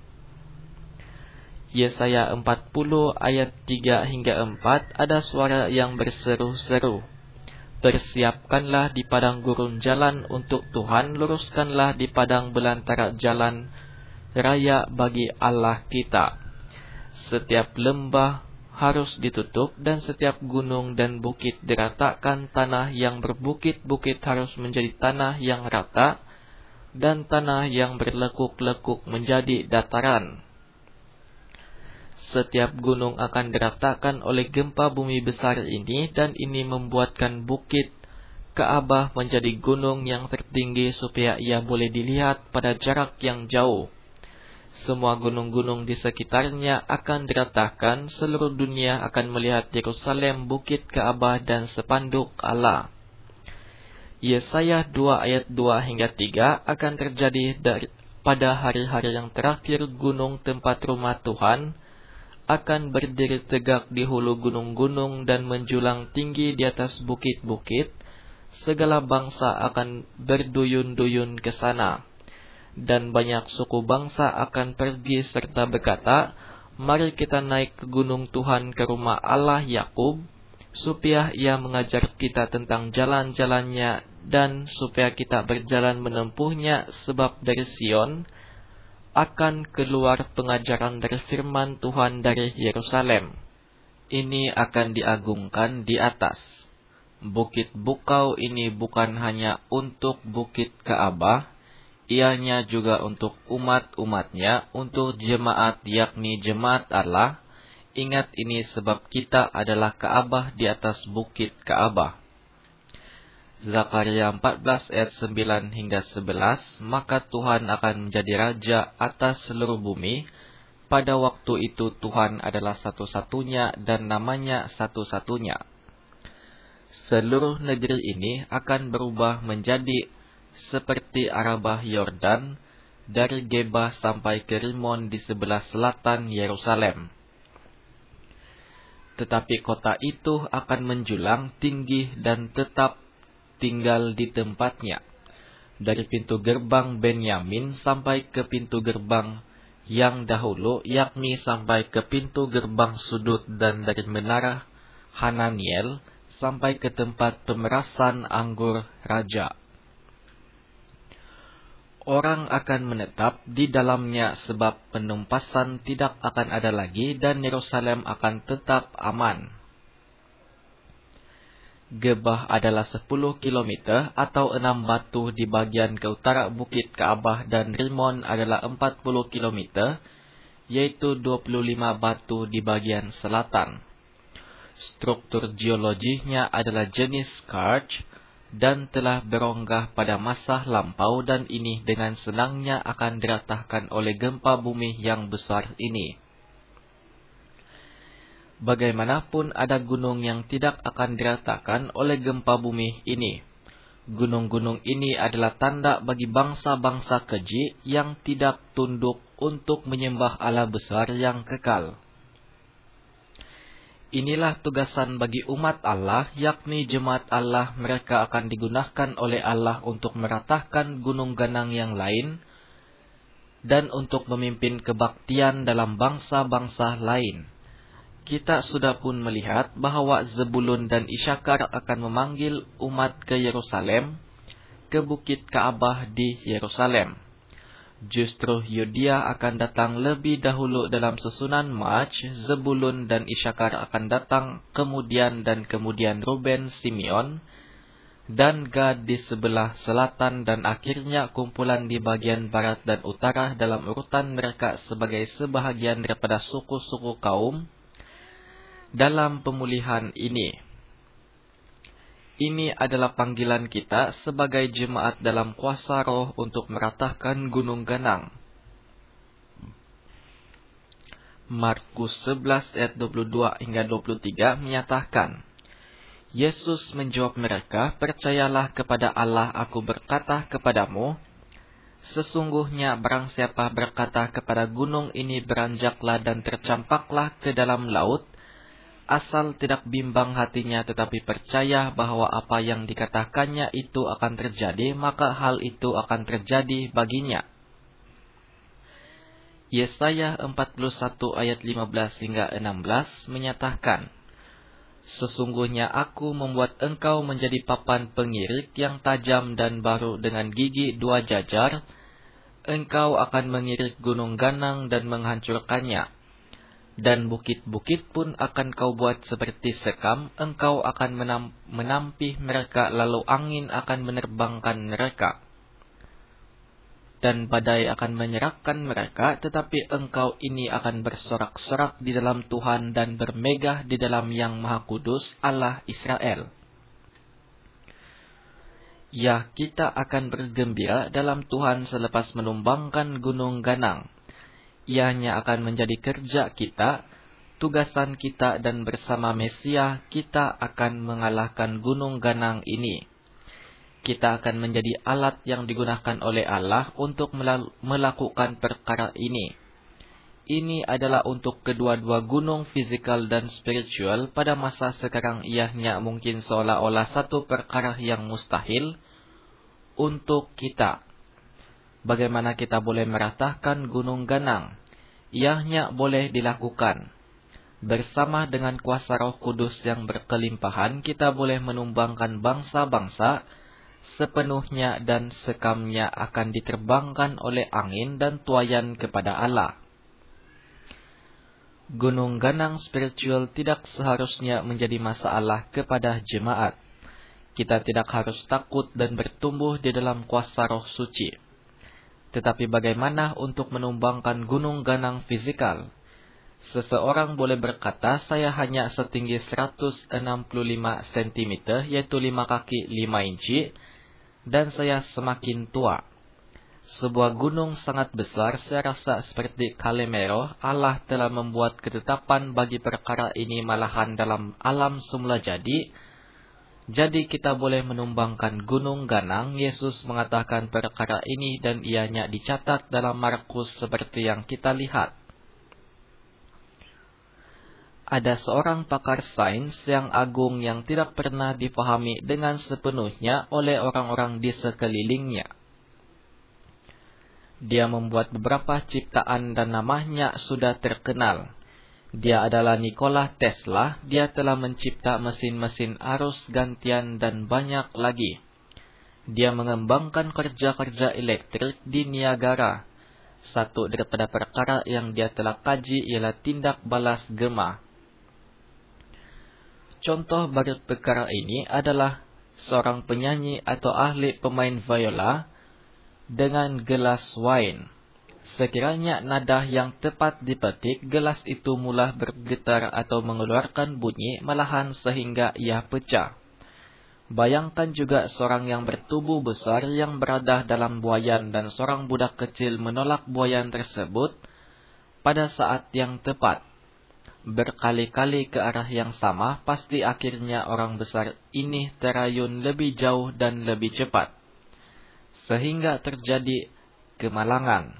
Yesaya empat puluh ayat tiga hingga empat, ada suara yang berseru-seru. Persiapkanlah di padang gurun jalan untuk Tuhan, luruskanlah di padang belantara jalan raya bagi Allah kita. Setiap lembah harus ditutup, dan setiap gunung dan bukit diratakan. Tanah yang berbukit-bukit harus menjadi tanah yang rata, dan tanah yang berlekuk-lekuk menjadi dataran. Setiap gunung akan diratakan oleh gempa bumi besar ini, dan ini membuatkan bukit Ka'bah menjadi gunung yang tertinggi supaya ia boleh dilihat pada jarak yang jauh. Semua gunung-gunung di sekitarnya akan diratakan. Seluruh dunia akan melihat Yerusalem, bukit Ka'bah, dan spanduk Allah. Yesaya dua ayat dua hingga tiga, akan terjadi dari, pada hari-hari yang terakhir gunung tempat rumah Tuhan akan berdiri tegak di hulu gunung-gunung dan menjulang tinggi di atas bukit-bukit. Segala bangsa akan berduyun-duyun ke sana, dan banyak suku bangsa akan pergi serta berkata, "Mari kita naik ke gunung Tuhan, ke rumah Allah Yakub, supaya Ia mengajar kita tentang jalan-jalannya dan supaya kita berjalan menempuhnya, sebab dari Sion akan keluar pengajaran dari firman Tuhan dari Yerusalem. Ini akan diagungkan di atas. Bukit bukau ini bukan hanya untuk bukit Ka'bah, ianya juga untuk umat-umatnya, untuk jemaat yakni jemaat Allah. Ingat ini sebab kita adalah Ka'bah di atas bukit Ka'bah." Zakaria empat belas ayat sembilan hingga sebelas. Maka Tuhan akan menjadi raja atas seluruh bumi. Pada waktu itu Tuhan adalah satu-satunya dan namanya satu-satunya. Seluruh negeri ini akan berubah menjadi seperti Arabah Yordan, dari Geba sampai ke Rimon di sebelah selatan Yerusalem. Tetapi kota itu akan menjulang tinggi dan tetap tinggal di tempatnya, dari pintu gerbang Benyamin sampai ke pintu gerbang yang dahulu, yakni sampai ke pintu gerbang sudut, dan dari menara Hananiel sampai ke tempat pemerasan anggur raja. Orang akan menetap di dalamnya sebab penumpasan tidak akan ada lagi dan Yerusalem akan tetap aman. Gebah adalah sepuluh kilometer atau enam batu di bagian ke utara bukit Ka'bah dan Rimon adalah empat puluh kilometer, yaitu dua puluh lima batu di bagian selatan. Struktur geologinya adalah jenis karst dan telah beronggah pada masa lampau, dan ini dengan senangnya akan diratakan oleh gempa bumi yang besar ini. Bagaimanapun ada gunung yang tidak akan diratakan oleh gempa bumi ini. Gunung-gunung ini adalah tanda bagi bangsa-bangsa keji yang tidak tunduk untuk menyembah Allah besar yang kekal. Inilah tugasan bagi umat Allah, yakni jemaat Allah. Mereka akan digunakan oleh Allah untuk meratahkan gunung ganang yang lain dan untuk memimpin kebaktian dalam bangsa-bangsa lain. Kita sudah pun melihat bahwa Zebulun dan Isyakar akan memanggil umat ke Yerusalem, ke bukit Ka'bah di Yerusalem. Justru Yudea akan datang lebih dahulu dalam susunan Maj. Zebulun dan Isyakar akan datang kemudian, dan kemudian Ruben, Simeon, dan Gad di sebelah selatan, dan akhirnya kumpulan di bagian barat dan utara dalam urutan mereka sebagai sebahagian daripada suku-suku kaum dalam pemulihan ini. Ini adalah panggilan kita sebagai jemaat dalam kuasa roh untuk meratahkan gunung ganang. Markus sebelas ayat dua puluh dua hingga dua puluh tiga menyatakan, Yesus menjawab mereka, "Percayalah kepada Allah, aku berkata kepadamu, sesungguhnya barang siapa berkata kepada gunung ini, beranjaklah dan tercampaklah ke dalam laut, asal tidak bimbang hatinya tetapi percaya bahwa apa yang dikatakannya itu akan terjadi, maka hal itu akan terjadi baginya." Yesaya empat puluh satu ayat lima belas hingga enam belas menyatakan, "Sesungguhnya aku membuat engkau menjadi papan pengirik yang tajam dan baru dengan gigi dua jajar. Engkau akan mengirik gunung ganang dan menghancurkannya. Dan bukit-bukit pun akan kau buat seperti sekam, engkau akan menam, menampih mereka, lalu angin akan menerbangkan mereka. Dan badai akan menyerahkan mereka, tetapi engkau ini akan bersorak-sorak di dalam Tuhan dan bermegah di dalam Yang Maha Kudus, Allah Israel." Ya, kita akan bergembira dalam Tuhan selepas menumbangkan gunung ganang. Ianya akan menjadi kerja kita, tugasan kita, dan bersama Mesia kita akan mengalahkan gunung ganang ini. kita akan menjadi alat yang digunakan oleh Allah untuk melakukan perkara ini. Ini adalah untuk kedua-dua gunung fisikal dan spiritual pada masa sekarang ianya mungkin seolah-olah satu perkara yang mustahil untuk kita. Bagaimana kita boleh meratahkan gunung ganang? Ianya boleh dilakukan. Bersama dengan kuasa Roh Kudus yang berkelimpahan, kita boleh menumbangkan bangsa-bangsa sepenuhnya dan sekamnya akan diterbangkan oleh angin dan tuayan kepada Allah. Gunung ganang spiritual tidak seharusnya menjadi masalah kepada jemaat. Kita tidak harus takut dan bertumbuh di dalam kuasa Roh Suci. Tetapi bagaimana untuk menumbangkan gunung ganang fisikal? Seseorang boleh berkata, saya hanya setinggi seratus enam puluh lima sentimeter, yaitu lima kaki lima inci, dan saya semakin tua. Sebuah gunung sangat besar, saya rasa seperti Calimero. Allah telah membuat ketetapan bagi perkara ini malahan dalam alam semula jadi. Jadi kita boleh menumbangkan gunung ganang. Yesus mengatakan perkara ini dan ianya dicatat dalam Markus seperti yang kita lihat. Ada seorang pakar sains yang agung yang tidak pernah dipahami dengan sepenuhnya oleh orang-orang di sekelilingnya. Dia membuat beberapa ciptaan dan namanya sudah terkenal. Dia adalah Nikola Tesla. Dia telah mencipta mesin-mesin arus gantian dan banyak lagi. Dia mengembangkan kerja-kerja elektrik di Niagara. Satu daripada perkara yang dia telah kaji ialah tindak balas gema. Contoh bagi perkara ini adalah seorang penyanyi atau ahli pemain viola dengan gelas wine. Sekiranya nada yang tepat dipetik, gelas itu mula bergetar atau mengeluarkan bunyi malahan sehingga ia pecah. Bayangkan juga seorang yang bertubuh besar yang berada dalam buayan dan seorang budak kecil menolak buayan tersebut pada saat yang tepat. Berkali-kali ke arah yang sama, pasti akhirnya orang besar ini terayun lebih jauh dan lebih cepat, sehingga terjadi kemalangan.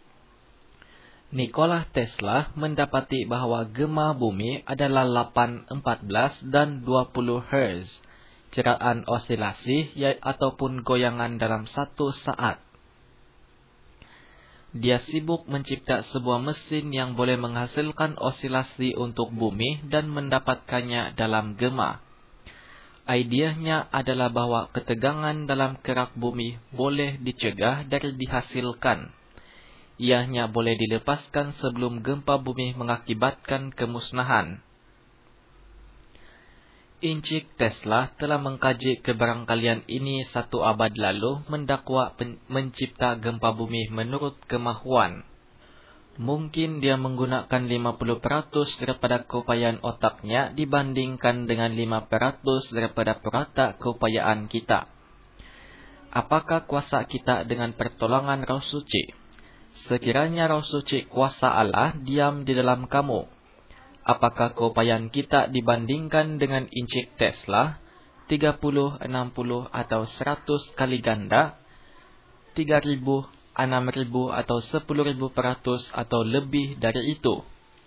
Nikola Tesla mendapati bahwa gema bumi adalah delapan, empat belas, dan dua puluh hertz, ceraan osilasi ataupun goyangan dalam satu saat. Dia sibuk mencipta sebuah mesin yang boleh menghasilkan osilasi untuk bumi dan mendapatkannya dalam gema. Idenya adalah bahwa ketegangan dalam kerak bumi boleh dicegah dari dihasilkan. Ianya boleh dilepaskan sebelum gempa bumi mengakibatkan kemusnahan. Incik Tesla telah mengkaji kebarangkalian ini satu abad lalu, mendakwa mencipta gempa bumi menurut kemahuan. Mungkin dia menggunakan lima puluh peratus daripada keupayaan otaknya dibandingkan dengan lima peratus daripada purata keupayaan kita. Apakah kuasa kita dengan pertolongan Roh Suci? Sekiranya Roh Suci kuasa Allah diam di dalam kamu, apakah keupayaan kita dibandingkan dengan incik Tesla, tiga puluh, enam puluh, atau seratus kali ganda, tiga ribu, enam ribu, atau sepuluh ribu peratus, atau lebih dari itu?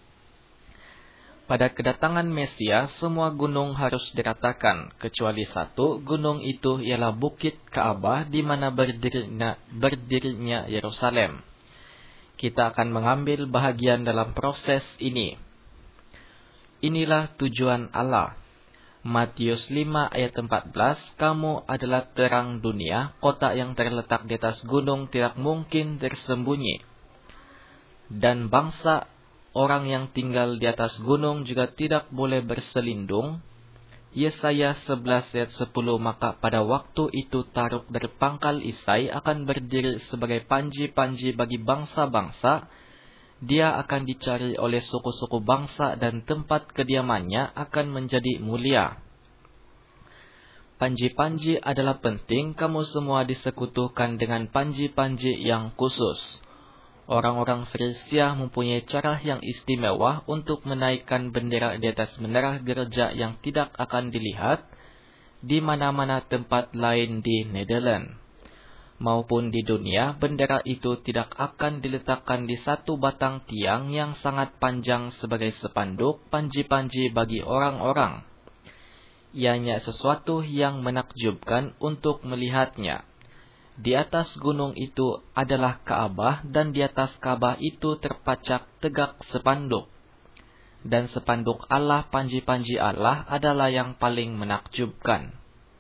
Pada kedatangan Mesias, semua gunung harus diratakan, kecuali satu. Gunung itu ialah Bukit Ka'bah, di mana berdirinya, berdirinya Yerusalem. Kita akan mengambil bahagian dalam proses ini. Inilah tujuan Allah. Matius lima ayat empat belas, kamu adalah terang dunia, kota yang terletak di atas gunung tidak mungkin tersembunyi. Dan bangsa orang yang tinggal di atas gunung juga tidak boleh berselindung. Yesaya sebelas ayat sepuluh, maka pada waktu itu Taruk dari pangkal Isai akan berdiri sebagai panji-panji bagi bangsa-bangsa. Dia akan dicari oleh suku-suku bangsa dan tempat kediamannya akan menjadi mulia. Panji-panji adalah penting, kamu semua disekutukan dengan panji-panji yang khusus. Orang-orang Frisia mempunyai cara yang istimewa untuk menaikkan bendera di atas menara gereja yang tidak akan dilihat. di mana-mana tempat lain di Nederland maupun di dunia, bendera itu tidak akan diletakkan di satu batang tiang yang sangat panjang sebagai spanduk panji-panji bagi orang-orang. Ianya sesuatu yang menakjubkan untuk melihatnya. Di atas gunung itu adalah Ka'bah, dan di atas Ka'bah itu terpacak tegak spanduk. Dan spanduk Allah, panji-panji Allah adalah yang paling menakjubkan.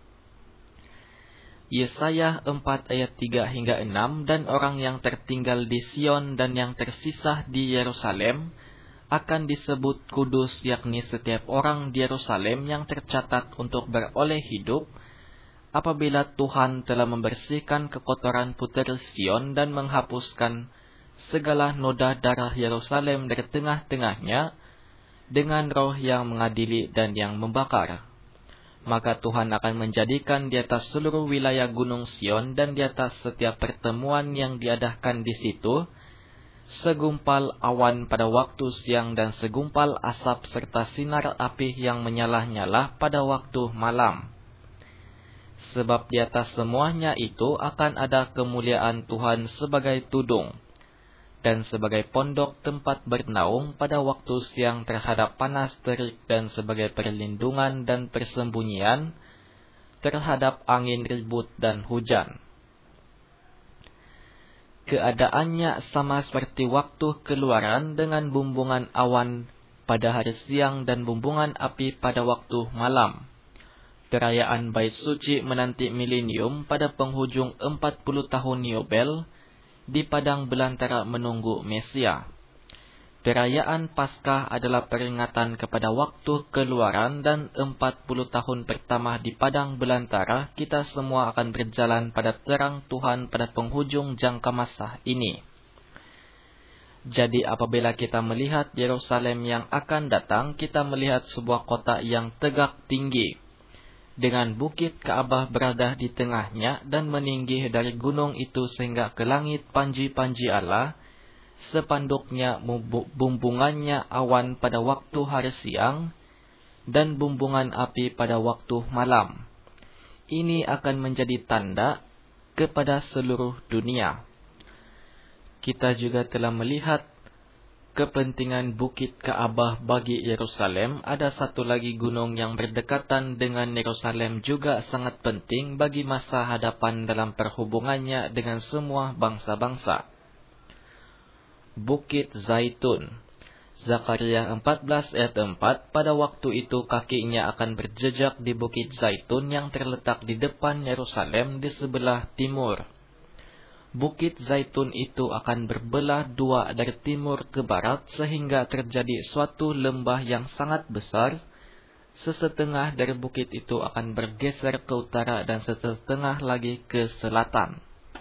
Yesaya empat ayat tiga hingga enam, dan orang yang tertinggal di Sion dan yang tersisa di Yerusalem akan disebut kudus, yakni setiap orang di Yerusalem yang tercatat untuk beroleh hidup, apabila Tuhan telah membersihkan kekotoran puteri Sion dan menghapuskan segala noda darah Yerusalem dari tengah-tengahnya dengan roh yang mengadili dan yang membakar. Maka Tuhan akan menjadikan di atas seluruh wilayah gunung Sion dan di atas setiap pertemuan yang diadakan di situ segumpal awan pada waktu siang dan segumpal asap serta sinar api yang menyala-nyala pada waktu malam. Sebab di atas semuanya itu akan ada kemuliaan Tuhan sebagai tudung dan sebagai pondok tempat bernaung pada waktu siang terhadap panas terik, dan sebagai perlindungan dan persembunyian terhadap angin ribut dan hujan. Keadaannya sama seperti waktu keluaran dengan bumbungan awan pada hari siang dan bumbungan api pada waktu malam. Perayaan Bait Suci menanti milenium pada penghujung empat puluh tahun Yobel di padang belantara menunggu Mesia. Perayaan Paskah adalah peringatan kepada waktu keluaran, dan empat puluh tahun pertama di padang belantara kita semua akan berjalan pada terang Tuhan pada penghujung jangka masa ini. Jadi apabila kita melihat Yerusalem yang akan datang, kita melihat sebuah kota yang tegak tinggi, dengan bukit Ka'bah berada di tengahnya dan meninggi dari gunung itu sehingga ke langit panji-panji Allah, spanduknya bumbungannya awan pada waktu hari siang dan bumbungan api pada waktu malam. Ini akan menjadi tanda kepada seluruh dunia. Kita juga telah melihat kepentingan bukit Ka'bah bagi Yerusalem. Ada satu lagi gunung yang berdekatan dengan Yerusalem juga sangat penting bagi masa hadapan dalam perhubungannya dengan semua bangsa-bangsa. Bukit Zaitun. Zakaria empat belas ayat empat, pada waktu itu kakinya akan berjejak di bukit Zaitun yang terletak di depan Yerusalem di sebelah timur. Bukit Zaitun itu akan berbelah dua dari timur ke barat sehingga terjadi suatu lembah yang sangat besar. Sesetengah dari bukit itu akan bergeser ke utara dan sesetengah lagi ke selatan.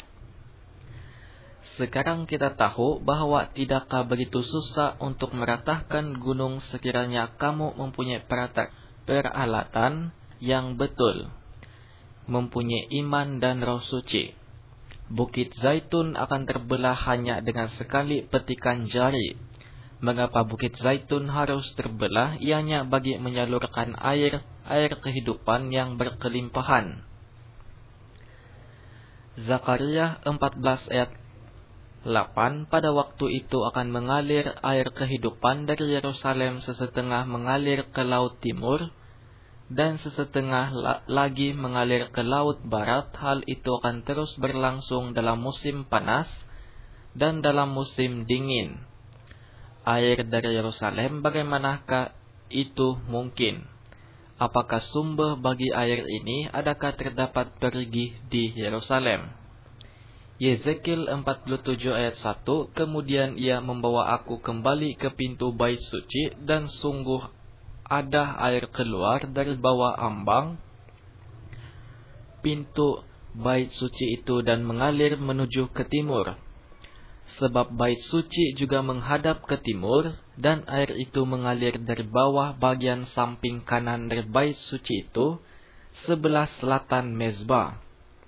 Sekarang kita tahu bahwa tidakkah begitu susah untuk meratakan gunung sekiranya kamu mempunyai peralatan yang betul, mempunyai iman dan roh suci. Bukit Zaitun akan terbelah hanya dengan sekali petikan jari. Mengapa Bukit Zaitun harus terbelah? Ianya bagi menyalurkan air, air kehidupan yang berkelimpahan. Zakaria empat belas ayat delapan, pada waktu itu akan mengalir air kehidupan dari Yerusalem, sesetengah mengalir ke laut timur, dan sesetengah la lagi mengalir ke laut barat. Hal itu akan terus berlangsung dalam musim panas dan dalam musim dingin. Air dari Yerusalem, bagaimanakah itu mungkin? Apakah sumber bagi air ini? Adakah terdapat perigi di Yerusalem? Yezekiel empat puluh tujuh ayat satu, kemudian ia membawa aku kembali ke pintu bait suci, dan sungguh ada air keluar dari bawah ambang pintu bait suci itu dan mengalir menuju ke timur. Sebab bait suci juga menghadap ke timur, dan air itu mengalir dari bawah bagian samping kanan dari bait suci itu sebelah selatan mezbah.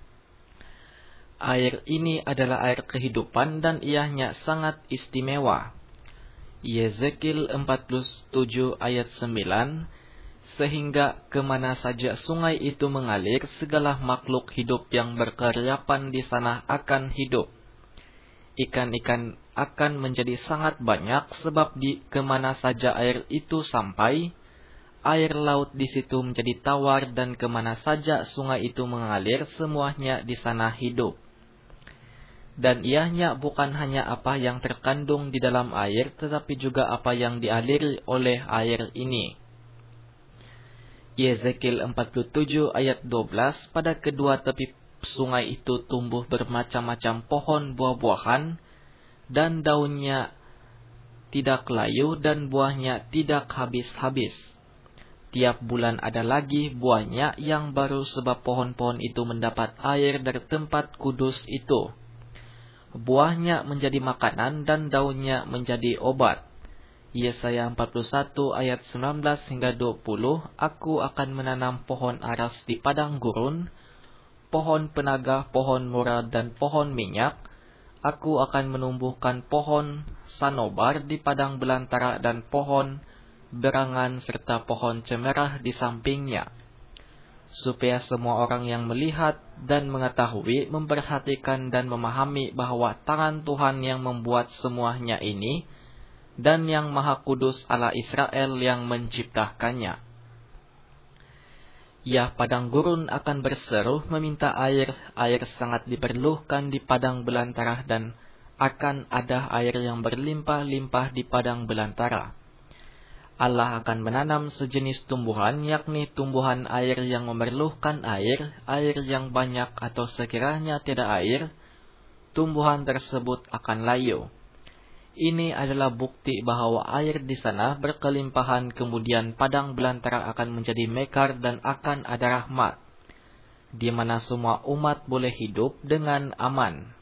Air ini adalah air kehidupan dan ianya sangat istimewa. Yezekiel empat puluh tujuh ayat sembilan, sehingga kemana saja sungai itu mengalir, segala makhluk hidup yang berkeriapan di sana akan hidup. Ikan-ikan akan menjadi sangat banyak, sebab di kemana saja air itu sampai, air laut di situ menjadi tawar, dan kemana saja sungai itu mengalir, semuanya di sana hidup. Dan ianya bukan hanya apa yang terkandung di dalam air, tetapi juga apa yang dialiri oleh air ini. Yezekiel empat puluh tujuh ayat dua belas, pada kedua tepi sungai itu tumbuh bermacam-macam pohon buah-buahan, dan daunnya tidak layu dan buahnya tidak habis-habis. Tiap bulan ada lagi buahnya yang baru, sebab pohon-pohon itu mendapat air dari tempat kudus itu. Buahnya menjadi makanan dan daunnya menjadi obat. Yesaya empat puluh satu ayat sembilan belas hingga dua puluh, aku akan menanam pohon aras di padang gurun, pohon penagah, pohon murah, dan pohon minyak. Aku akan menumbuhkan pohon sanobar di padang belantara dan pohon berangan serta pohon cemerah di sampingnya, supaya semua orang yang melihat dan mengetahui, memperhatikan dan memahami bahwa tangan Tuhan yang membuat semuanya ini, dan yang Maha Kudus Allah Israel yang menciptakannya. Ya, padang gurun akan berseru meminta air, air sangat diperlukan di padang belantara, dan akan ada air yang berlimpah-limpah di padang belantara. Allah akan menanam sejenis tumbuhan, yakni tumbuhan air yang memerlukan air, air yang banyak, atau sekiranya tidak air, tumbuhan tersebut akan layu. Ini adalah bukti bahwa air di sana berkelimpahan, kemudian padang belantara akan menjadi mekar dan akan ada rahmat, di mana semua umat boleh hidup dengan aman.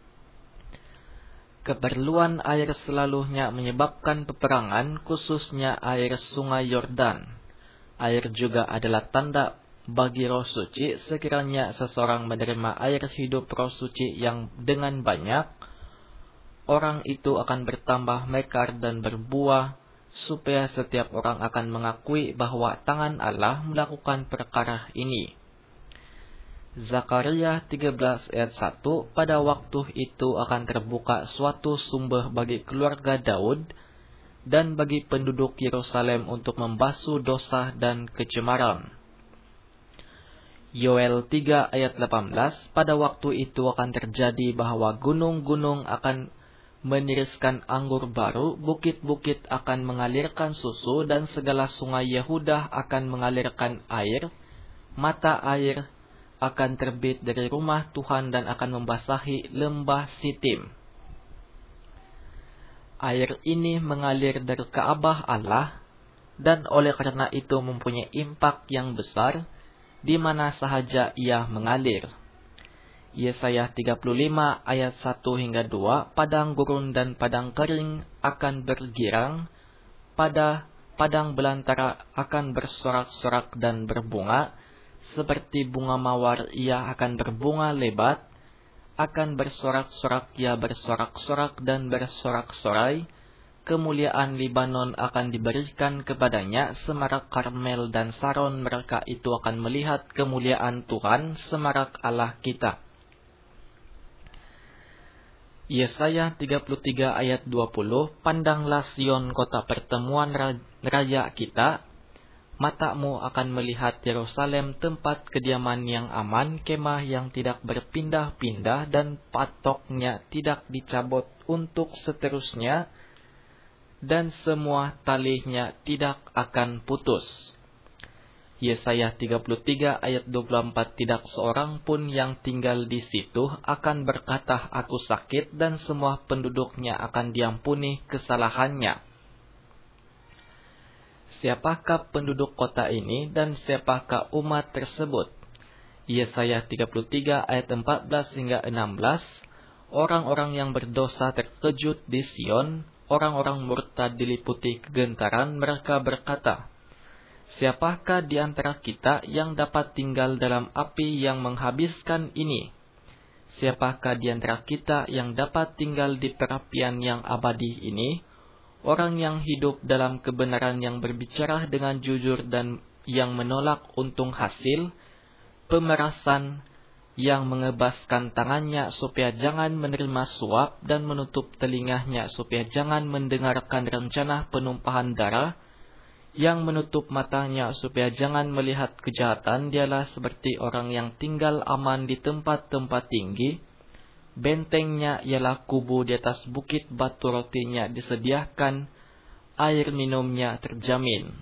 Keperluan air selalunya menyebabkan peperangan, khususnya air sungai Yordan. Air juga adalah tanda bagi roh suci. Sekiranya seseorang menerima air hidup roh suci yang dengan banyak, orang itu akan bertambah mekar dan berbuah, supaya setiap orang akan mengakui bahwa tangan Allah melakukan perkara ini. Zakaria tiga belas ayat satu, pada waktu itu akan terbuka suatu sumber bagi keluarga Daud dan bagi penduduk Yerusalem untuk membasuh dosa dan kecemaran. Yoel tiga ayat delapan belas, pada waktu itu akan terjadi bahwa gunung-gunung akan meniriskan anggur baru, bukit-bukit akan mengalirkan susu, dan segala sungai Yehuda akan mengalirkan air. Mata air akan terbit dari rumah Tuhan dan akan membasahi lembah Sitim. Air ini mengalir dari Ka'bah Allah, dan oleh karena itu mempunyai impak yang besar di mana sahaja ia mengalir. Yesaya tiga puluh lima ayat satu hingga dua, padang gurun dan padang kering akan bergirang, pada padang belantara akan bersorak-sorak dan berbunga, seperti bunga mawar ia akan berbunga lebat, akan bersorak-sorak ia bersorak-sorak dan bersorak-sorai. Kemuliaan Libanon akan diberikan kepadanya, semarak Karmel dan Saron mereka itu akan melihat kemuliaan Tuhan, semarak Allah kita. Yesaya tiga puluh tiga ayat dua puluh, pandanglah Sion, kota pertemuan raya kita. Matamu akan melihat Yerusalem, tempat kediaman yang aman, kemah yang tidak berpindah-pindah, dan patoknya tidak dicabut untuk seterusnya, dan semua talinya tidak akan putus. Yesaya tiga puluh tiga ayat dua puluh empat, tidak seorang pun yang tinggal di situ akan berkata, aku sakit, dan semua penduduknya akan diampuni kesalahannya. Siapakah penduduk kota ini dan siapakah umat tersebut? Yesaya tiga puluh tiga ayat empat belas hingga enam belas. Orang-orang yang berdosa terkejut di Sion, orang-orang murtad diliputi kegentaran, mereka berkata, siapakah di antara kita yang dapat tinggal dalam api yang menghabiskan ini? Siapakah di antara kita yang dapat tinggal di perapian yang abadi ini? Orang yang hidup dalam kebenaran, yang berbicara dengan jujur dan yang menolak untung hasil, pemerasan yang mengebaskan tangannya supaya jangan menerima suap dan menutup telinganya supaya jangan mendengarkan rencana penumpahan darah, yang menutup matanya supaya jangan melihat kejahatan, dialah seperti orang yang tinggal aman di tempat-tempat tinggi. Bentengnya ialah kubu di atas bukit, batu rotinya disediakan, air minumnya terjamin.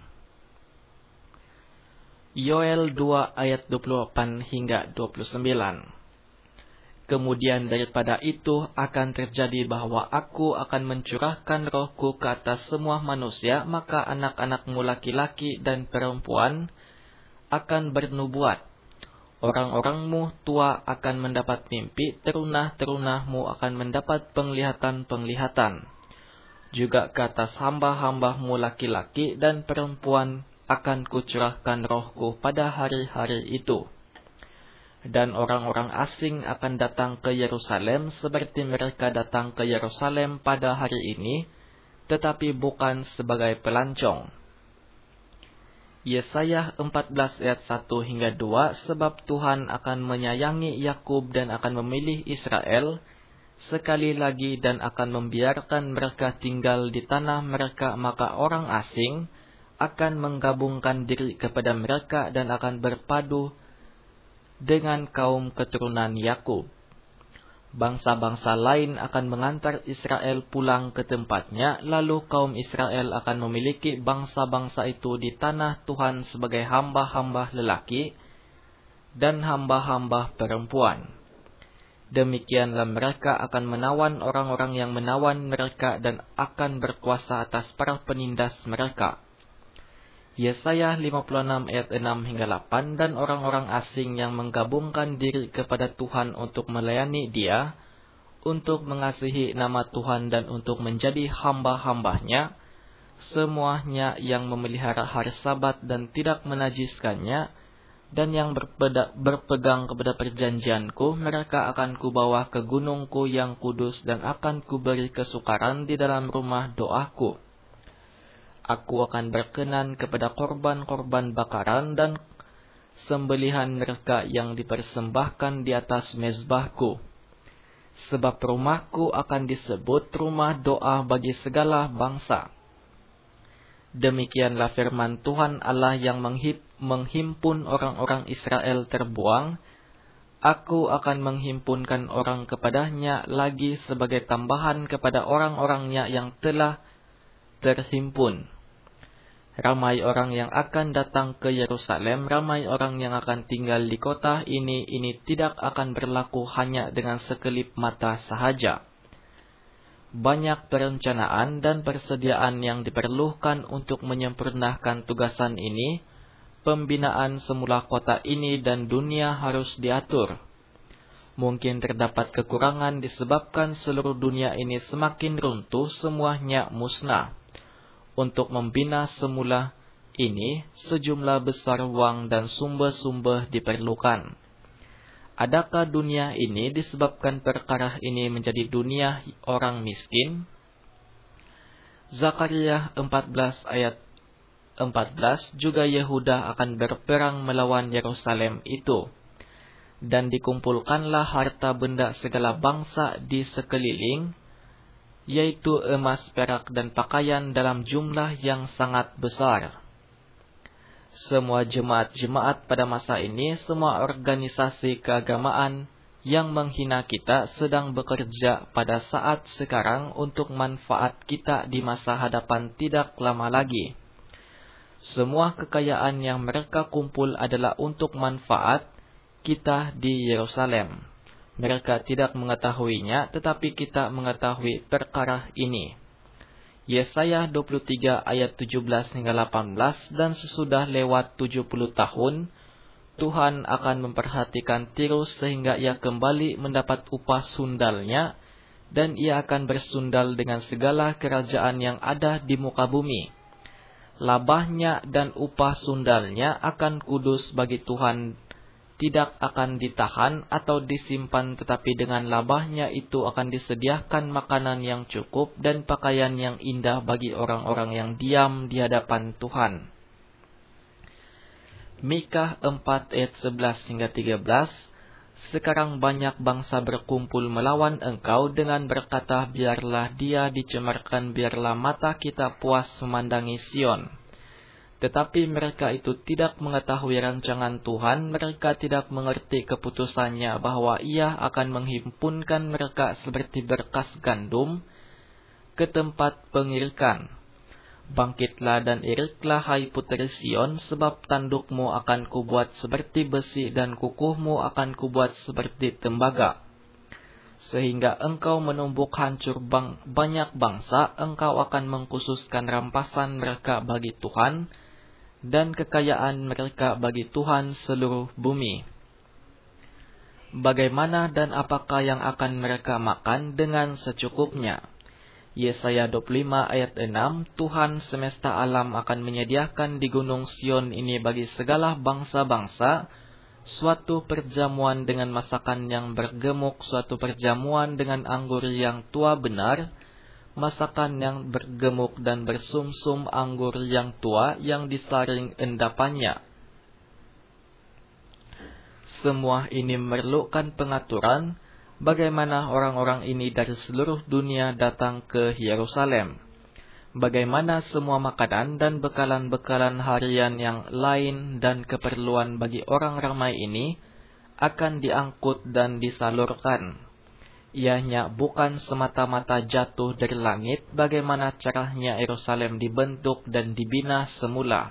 Yoel dua ayat dua puluh delapan hingga dua puluh sembilan. Kemudian daripada itu akan terjadi bahwa aku akan mencurahkan rohku ke atas semua manusia, maka anak-anakmu laki-laki dan perempuan akan bernubuat. Orang-orangmu tua akan mendapat mimpi, terunah-terunahmu akan mendapat penglihatan-penglihatan. Juga ke atas hamba-hambamu laki-laki dan perempuan akan kucurahkan rohku pada hari-hari itu. Dan orang-orang asing akan datang ke Yerusalem seperti mereka datang ke Yerusalem pada hari ini, tetapi bukan sebagai pelancong. Yesaya empat belas ayat satu hingga dua, sebab Tuhan akan menyayangi Yakub dan akan memilih Israel sekali lagi dan akan membiarkan mereka tinggal di tanah mereka, maka orang asing akan menggabungkan diri kepada mereka dan akan berpadu dengan kaum keturunan Yakub. Bangsa-bangsa lain akan mengantar Israel pulang ke tempatnya, lalu kaum Israel akan memiliki bangsa-bangsa itu di tanah Tuhan sebagai hamba-hamba lelaki dan hamba-hamba perempuan. Demikianlah mereka akan menawan orang-orang yang menawan mereka dan akan berkuasa atas para penindas mereka. Yesaya lima puluh enam ayat enam hingga delapan, dan orang-orang asing yang menggabungkan diri kepada Tuhan untuk melayani Dia, untuk mengasihi nama Tuhan dan untuk menjadi hamba-hambanya, semuanya yang memelihara hari Sabat dan tidak menajiskannya, dan yang berpeda, berpegang kepada perjanjianku, mereka akan kubawa ke gunungku yang kudus dan akan kuberi kesukaran di dalam rumah doaku. Aku akan berkenan kepada korban-korban bakaran dan sembelihan mereka yang dipersembahkan di atas mezbahku. Sebab rumahku akan disebut rumah doa bagi segala bangsa. Demikianlah firman Tuhan Allah yang menghip, menghimpun orang-orang Israel terbuang. Aku akan menghimpunkan orang kepadanya lagi sebagai tambahan kepada orang-orangnya yang telah terhimpun. Ramai orang yang akan datang ke Yerusalem, ramai orang yang akan tinggal di kota ini, ini tidak akan berlaku hanya dengan sekelip mata sahaja. Banyak perencanaan dan persediaan yang diperlukan untuk menyempurnakan tugasan ini. Pembinaan semula kota ini dan dunia harus diatur. Mungkin terdapat kekurangan disebabkan seluruh dunia ini semakin runtuh, semuanya musnah. Untuk membina semula ini, sejumlah besar uang dan sumber-sumber diperlukan. Adakah dunia ini disebabkan perkara ini menjadi dunia orang miskin? Zakaria empat belas ayat empat belas, juga Yehuda akan berperang melawan Yerusalem itu. Dan dikumpulkanlah harta benda segala bangsa di sekeliling, yaitu emas, perak, dan pakaian dalam jumlah yang sangat besar. Semua jemaat-jemaat pada masa ini, semua organisasi keagamaan yang menghina kita sedang bekerja pada saat sekarang untuk manfaat kita di masa hadapan tidak lama lagi. Semua kekayaan yang mereka kumpul adalah untuk manfaat kita di Yerusalem. Mereka tidak mengetahuinya, tetapi kita mengetahui perkara ini. Yesaya dua puluh tiga ayat tujuh belas hingga delapan belas, dan sesudah lewat tujuh puluh tahun, Tuhan akan memperhatikan Tirus sehingga ia kembali mendapat upah sundalnya, dan ia akan bersundal dengan segala kerajaan yang ada di muka bumi. Labahnya dan upah sundalnya akan kudus bagi Tuhan, tidak akan ditahan atau disimpan, tetapi dengan labahnya itu akan disediakan makanan yang cukup dan pakaian yang indah bagi orang-orang yang diam di hadapan Tuhan. Mikah empat ayat sebelas hingga tiga belas. Sekarang banyak bangsa berkumpul melawan engkau dengan berkata, biarlah dia dicemarkan, biarlah mata kita puas memandangi Sion. Tetapi mereka itu tidak mengetahui rancangan Tuhan, mereka tidak mengerti keputusannya bahwa Ia akan menghimpunkan mereka seperti berkas gandum ke tempat pengirikan. Bangkitlah dan iriklah, hai puteri Sion, sebab tandukmu akan kubuat seperti besi dan kukuhmu akan kubuat seperti tembaga. Sehingga engkau menumbuk hancur bang, banyak bangsa, engkau akan mengkhususkan rampasan mereka bagi Tuhan, dan kekayaan mereka bagi Tuhan seluruh bumi. Bagaimana dan apakah yang akan mereka makan dengan secukupnya? Yesaya dua puluh lima ayat enam, Tuhan semesta alam akan menyediakan di gunung Sion ini bagi segala bangsa-bangsa suatu perjamuan dengan masakan yang bergemuk, suatu perjamuan dengan anggur yang tua benar, masakan yang bergemuk dan bersumsum anggur yang tua yang disaring endapannya. Semua ini memerlukan pengaturan. Bagaimana orang-orang ini dari seluruh dunia datang ke Yerusalem? Bagaimana semua makanan dan bekalan-bekalan harian yang lain dan keperluan bagi orang ramai ini akan diangkut dan disalurkan? Ianya bukan semata-mata jatuh dari langit, bagaimana caranya Yerusalem dibentuk dan dibina semula.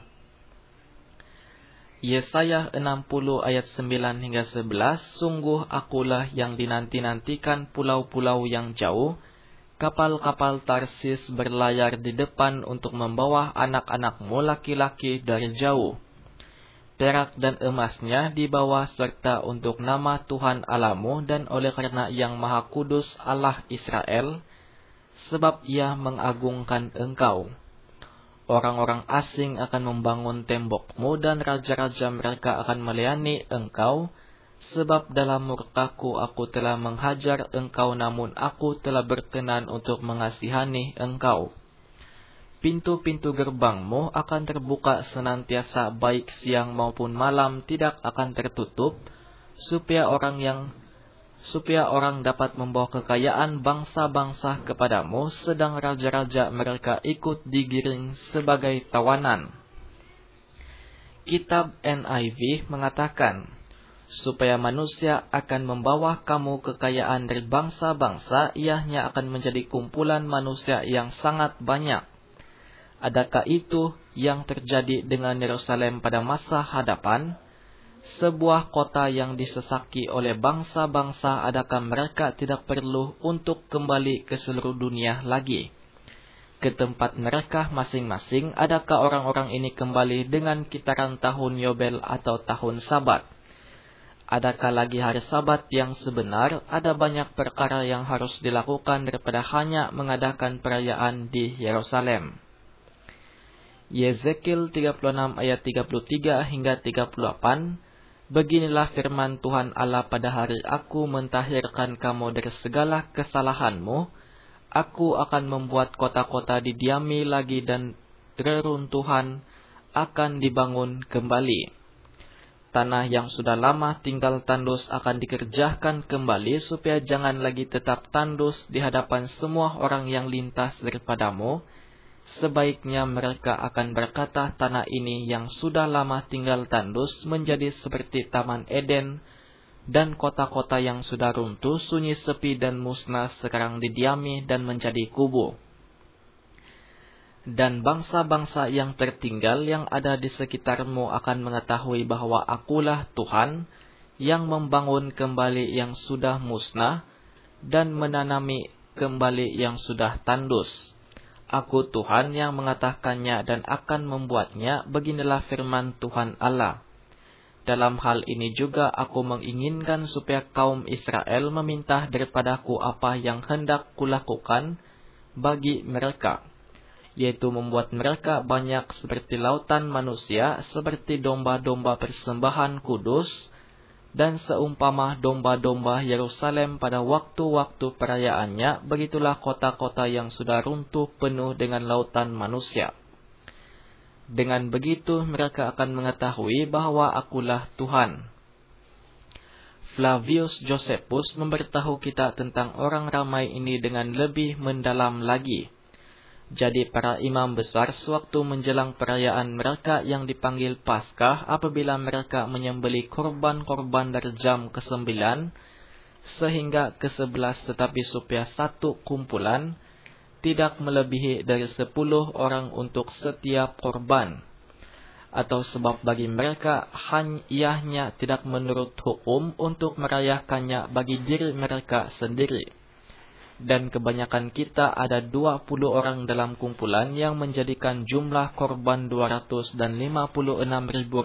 Yesaya enam puluh ayat sembilan hingga sebelas, sungguh akulah yang dinanti-nantikan pulau-pulau yang jauh, kapal-kapal Tarsis berlayar di depan untuk membawa anak-anakmu laki-laki dari jauh. Perak dan emasnya dibawa serta untuk nama Tuhan Allahmu dan oleh karena Yang Maha Kudus Allah Israel, sebab Ia mengagungkan engkau. Orang-orang asing akan membangun tembokmu dan raja-raja mereka akan melayani engkau, sebab dalam murkaku aku telah menghajar engkau, namun aku telah berkenan untuk mengasihani engkau. Pintu-pintu gerbangmu akan terbuka senantiasa, baik siang maupun malam tidak akan tertutup, supaya orang yang supaya orang dapat membawa kekayaan bangsa-bangsa kepadamu, sedang raja-raja mereka ikut digiring sebagai tawanan. Kitab N I V mengatakan, supaya manusia akan membawa kamu kekayaan dari bangsa-bangsa, ianya akan menjadi kumpulan manusia yang sangat banyak. Adakah itu yang terjadi dengan Yerusalem pada masa hadapan? Sebuah kota yang disesaki oleh bangsa-bangsa, adakah mereka tidak perlu untuk kembali ke seluruh dunia lagi? Ke tempat mereka masing-masing, adakah orang-orang ini kembali dengan kitaran tahun Yobel atau tahun Sabat? Adakah lagi hari Sabat yang sebenar? Ada banyak perkara yang harus dilakukan daripada hanya mengadakan perayaan di Yerusalem. Yezekiel tiga puluh enam ayat tiga puluh tiga hingga tiga puluh delapan. Beginilah firman Tuhan Allah, pada hari aku mentahirkan kamu dari segala kesalahanmu, aku akan membuat kota-kota didiami lagi dan reruntuhan akan dibangun kembali. Tanah yang sudah lama tinggal tandus akan dikerjakan kembali, supaya jangan lagi tetap tandus di hadapan semua orang yang lintas daripadamu. Sebaiknya mereka akan berkata, tanah ini yang sudah lama tinggal tandus menjadi seperti Taman Eden, dan kota-kota yang sudah runtuh, sunyi, sepi, dan musnah sekarang didiami dan menjadi kubu. Dan bangsa-bangsa yang tertinggal yang ada di sekitarmu akan mengetahui bahwa akulah Tuhan, yang membangun kembali yang sudah musnah, dan menanami kembali yang sudah tandus. Aku Tuhan yang mengatakannya dan akan membuatnya, beginilah firman Tuhan Allah. Dalam hal ini juga aku menginginkan supaya kaum Israel meminta daripadaku apa yang hendak kulakukan bagi mereka, yaitu membuat mereka banyak seperti lautan manusia, seperti domba-domba persembahan kudus, dan seumpama domba-domba Yerusalem pada waktu-waktu perayaannya, begitulah kota-kota yang sudah runtuh penuh dengan lautan manusia. Dengan begitu mereka akan mengetahui bahwa akulah Tuhan. Flavius Josephus memberitahu kita tentang orang ramai ini dengan lebih mendalam lagi. Jadi para imam besar sewaktu menjelang perayaan mereka yang dipanggil Paskah, apabila mereka menyembelih korban-korban dari jam kesembilan sehingga ke sebelas, tetapi supaya satu kumpulan, tidak melebihi dari sepuluh orang untuk setiap korban. Atau sebab bagi mereka hanya tidak menurut hukum untuk merayakannya bagi diri mereka sendiri. Dan kebanyakan kita ada dua puluh orang dalam kumpulan yang menjadikan jumlah korban dua ratus dan lima puluh enam ribu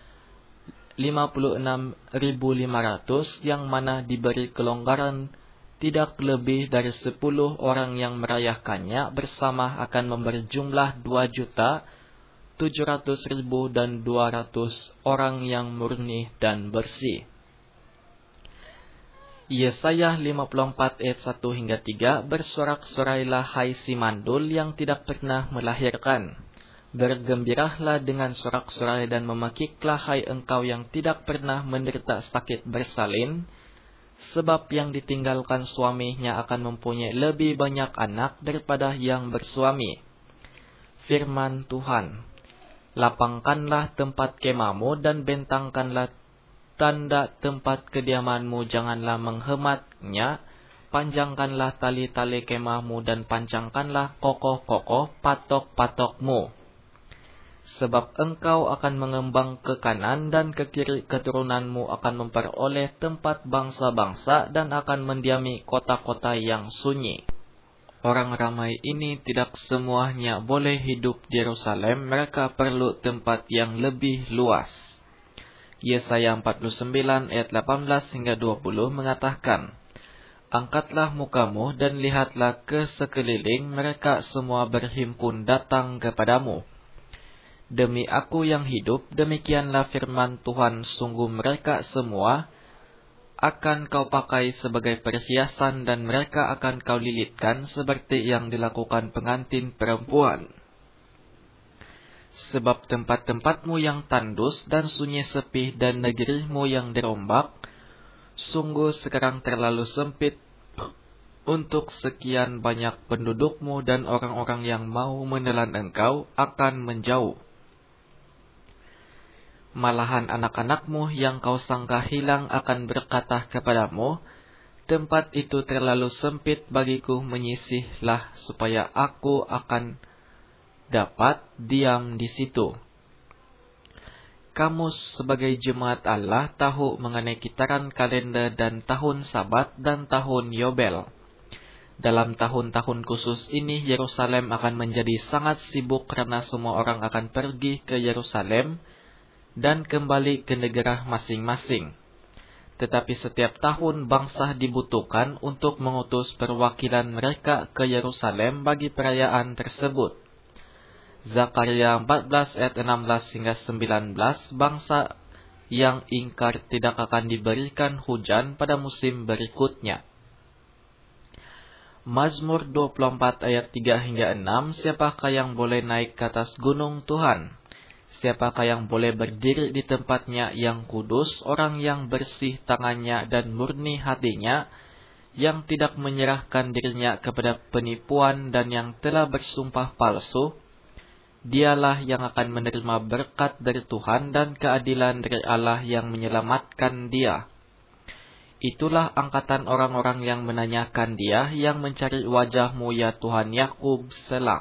lima ratus, yang mana diberi kelonggaran tidak lebih dari sepuluh orang yang merayakannya bersama akan memberi jumlah dua juta tujuh ratus ribu dan dua ratus orang yang murni dan bersih. Yesaya lima puluh empat ayat satu hingga tiga, bersorak-sorailah hai si mandul yang tidak pernah melahirkan. Bergembiralah dengan sorak-sorai dan memekiklah hai engkau yang tidak pernah menderita sakit bersalin. Sebab yang ditinggalkan suaminya akan mempunyai lebih banyak anak daripada yang bersuami. Firman Tuhan, lapangkanlah tempat kemahmu dan bentangkanlah tanda tempat kediamanmu, janganlah menghematnya. Panjangkanlah tali-tali kemahmu dan pancangkanlah kokoh-kokoh patok-patokmu. Sebab engkau akan mengembang ke kanan dan ke kiri, keturunanmu akan memperoleh tempat bangsa-bangsa dan akan mendiami kota-kota yang sunyi. Orang ramai ini tidak semuanya boleh hidup di Yerusalem, mereka perlu tempat yang lebih luas. Yesaya empat puluh sembilan ayat delapan belas hingga dua puluh mengatakan, angkatlah mukamu dan lihatlah ke sekeliling, mereka semua berhimpun datang kepadamu. Demi aku yang hidup, demikianlah firman Tuhan, sungguh mereka semua akan kau pakai sebagai perhiasan dan mereka akan kau lilitkan seperti yang dilakukan pengantin perempuan. Sebab tempat-tempatmu yang tandus dan sunyi sepi dan negerimu yang dirombak, sungguh sekarang terlalu sempit untuk sekian banyak pendudukmu, dan orang-orang yang mau menelan engkau akan menjauh. Malahan anak-anakmu yang kau sangka hilang akan berkata kepadamu, tempat itu terlalu sempit bagiku, menyisihlah supaya aku akan dapat diam di situ. Kamu sebagai jemaat Allah tahu mengenai kitaran kalender dan tahun Sabat dan tahun Yobel. Dalam tahun-tahun khusus ini Yerusalem akan menjadi sangat sibuk karena semua orang akan pergi ke Yerusalem dan kembali ke negara masing-masing. Tetapi setiap tahun bangsa dibutuhkan untuk mengutus perwakilan mereka ke Yerusalem bagi perayaan tersebut. Zakaria empat belas ayat enam belas hingga sembilan belas, bangsa yang ingkar tidak akan diberikan hujan pada musim berikutnya. Mazmur dua puluh empat ayat tiga hingga enam, siapakah yang boleh naik ke atas gunung Tuhan? Siapakah yang boleh berdiri di tempatnya yang kudus? Orang yang bersih tangannya dan murni hatinya, yang tidak menyerahkan dirinya kepada penipuan dan yang telah bersumpah palsu. Dialah yang akan menerima berkat dari Tuhan dan keadilan dari Allah yang menyelamatkan dia. Itulah angkatan orang-orang yang menanyakan dia, yang mencari wajah-Mu ya Tuhan Yakub, Selah.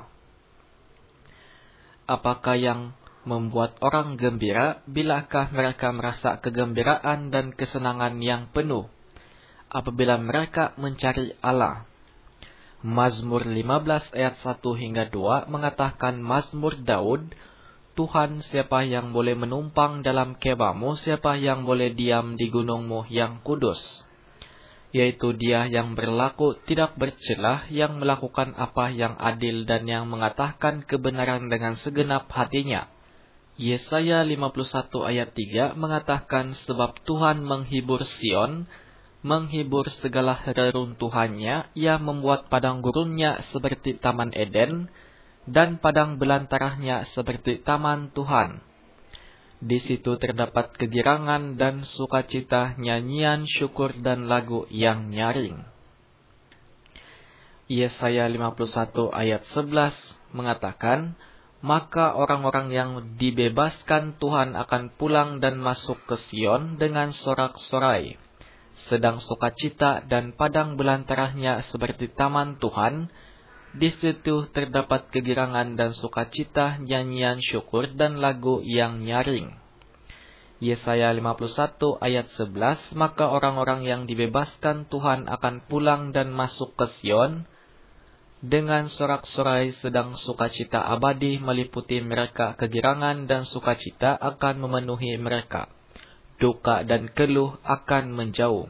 Apakah yang membuat orang gembira? Bilakah mereka merasa kegembiraan dan kesenangan yang penuh apabila mereka mencari Allah? Mazmur lima belas ayat satu hingga dua mengatakan, Mazmur Daud, Tuhan, siapa yang boleh menumpang dalam kemah-Mu? Siapa yang boleh diam di gunung-Mu yang kudus? Yaitu dia yang berlaku tidak bercelah, yang melakukan apa yang adil dan yang mengatakan kebenaran dengan segenap hatinya. Yesaya lima puluh satu ayat tiga mengatakan, sebab Tuhan menghibur Sion, menghibur segala reruntuhannya, ia membuat padang gurunnya seperti taman Eden, dan padang belantaranya seperti taman Tuhan. Di situ terdapat kegirangan dan sukacita, nyanyian syukur dan lagu yang nyaring. Yesaya lima puluh satu ayat sebelas mengatakan, maka orang-orang yang dibebaskan Tuhan akan pulang dan masuk ke Sion dengan sorak-sorai. Sedang sukacita dan padang belantaranya seperti taman Tuhan. Di situ terdapat kegirangan dan sukacita, nyanyian syukur dan lagu yang nyaring. Yesaya lima puluh satu ayat sebelas, maka orang-orang yang dibebaskan Tuhan akan pulang dan masuk ke Sion. Dengan sorak-sorai sedang sukacita abadi meliputi mereka, kegirangan dan sukacita akan memenuhi mereka. Duka dan keluh akan menjauh.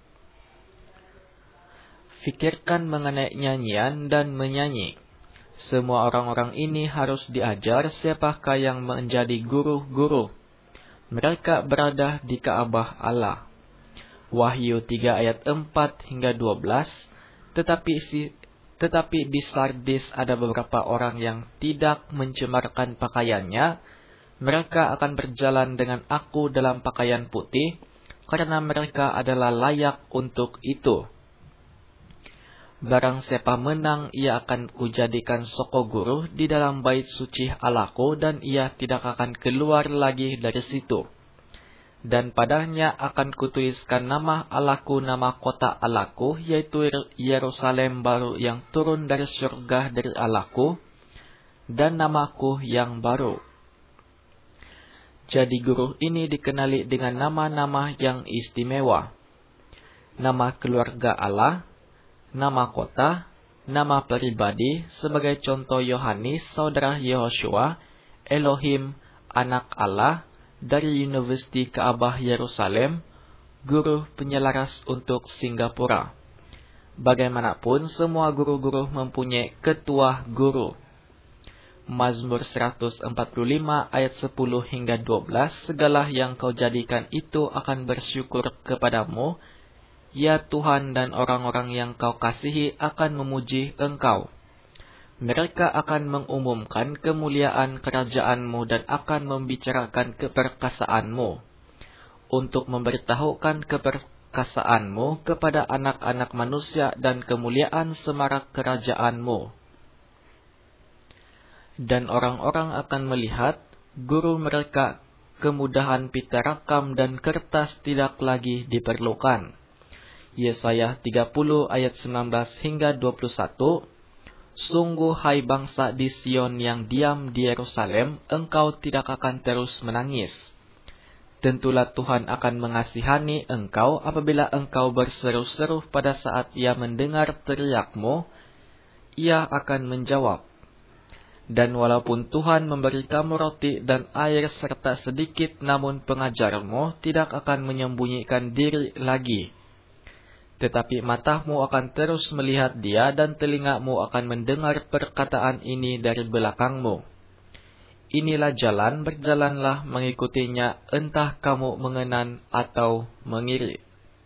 Fikirkan mengenai nyanyian dan menyanyi. Semua orang-orang ini harus diajar siapakah yang menjadi guru-guru. Mereka berada di Ka'bah Allah. Wahyu tiga ayat empat hingga dua belas. Tetapi si, tetapi di Sardis ada beberapa orang yang tidak mencemarkan pakaiannya. Mereka akan berjalan dengan aku dalam pakaian putih, karena mereka adalah layak untuk itu. Barang siapa menang, ia akan kujadikan soko guru di dalam bait suci Allahku, dan ia tidak akan keluar lagi dari situ. Dan padanya akan kutuliskan nama Allahku, nama kota Allahku, yaitu Yerusalem baru yang turun dari surga dari Allahku, dan namaku yang baru. Jadi guru ini dikenali dengan nama-nama yang istimewa. Nama keluarga Allah, nama kota, nama pribadi, sebagai contoh Yohanes, saudara Yehoshua, Elohim, anak Allah, dari Universiti Ka'bah Yerusalem, guru penyelaras untuk Singapura. Bagaimanapun, semua guru-guru mempunyai ketua guru. Mazmur seratus empat puluh lima ayat sepuluh hingga dua belas, segala yang kau jadikan itu akan bersyukur kepadamu, ya Tuhan, dan orang-orang yang kau kasihi akan memuji engkau. Mereka akan mengumumkan kemuliaan kerajaanmu dan akan membicarakan keperkasaanmu, untuk memberitahukan keperkasaanmu kepada anak-anak manusia dan kemuliaan semarak kerajaanmu. Dan orang-orang akan melihat guru mereka, kemudahan pita rakam dan kertas tidak lagi diperlukan. Yesaya tiga puluh ayat sembilan belas hingga dua puluh satu. Sungguh hai bangsa di Sion yang diam di Yerusalem, engkau tidak akan terus menangis. Tentulah Tuhan akan mengasihani engkau apabila engkau berseru-seru pada saat ia mendengar teriakmu, ia akan menjawab. Dan walaupun Tuhan memberi kamu roti dan air serta sedikit, namun pengajarmu tidak akan menyembunyikan diri lagi. Tetapi matamu akan terus melihat dia, dan telingamu akan mendengar perkataan ini dari belakangmu. Inilah jalan, berjalanlah mengikutinya, entah kamu mengenan atau mengiri.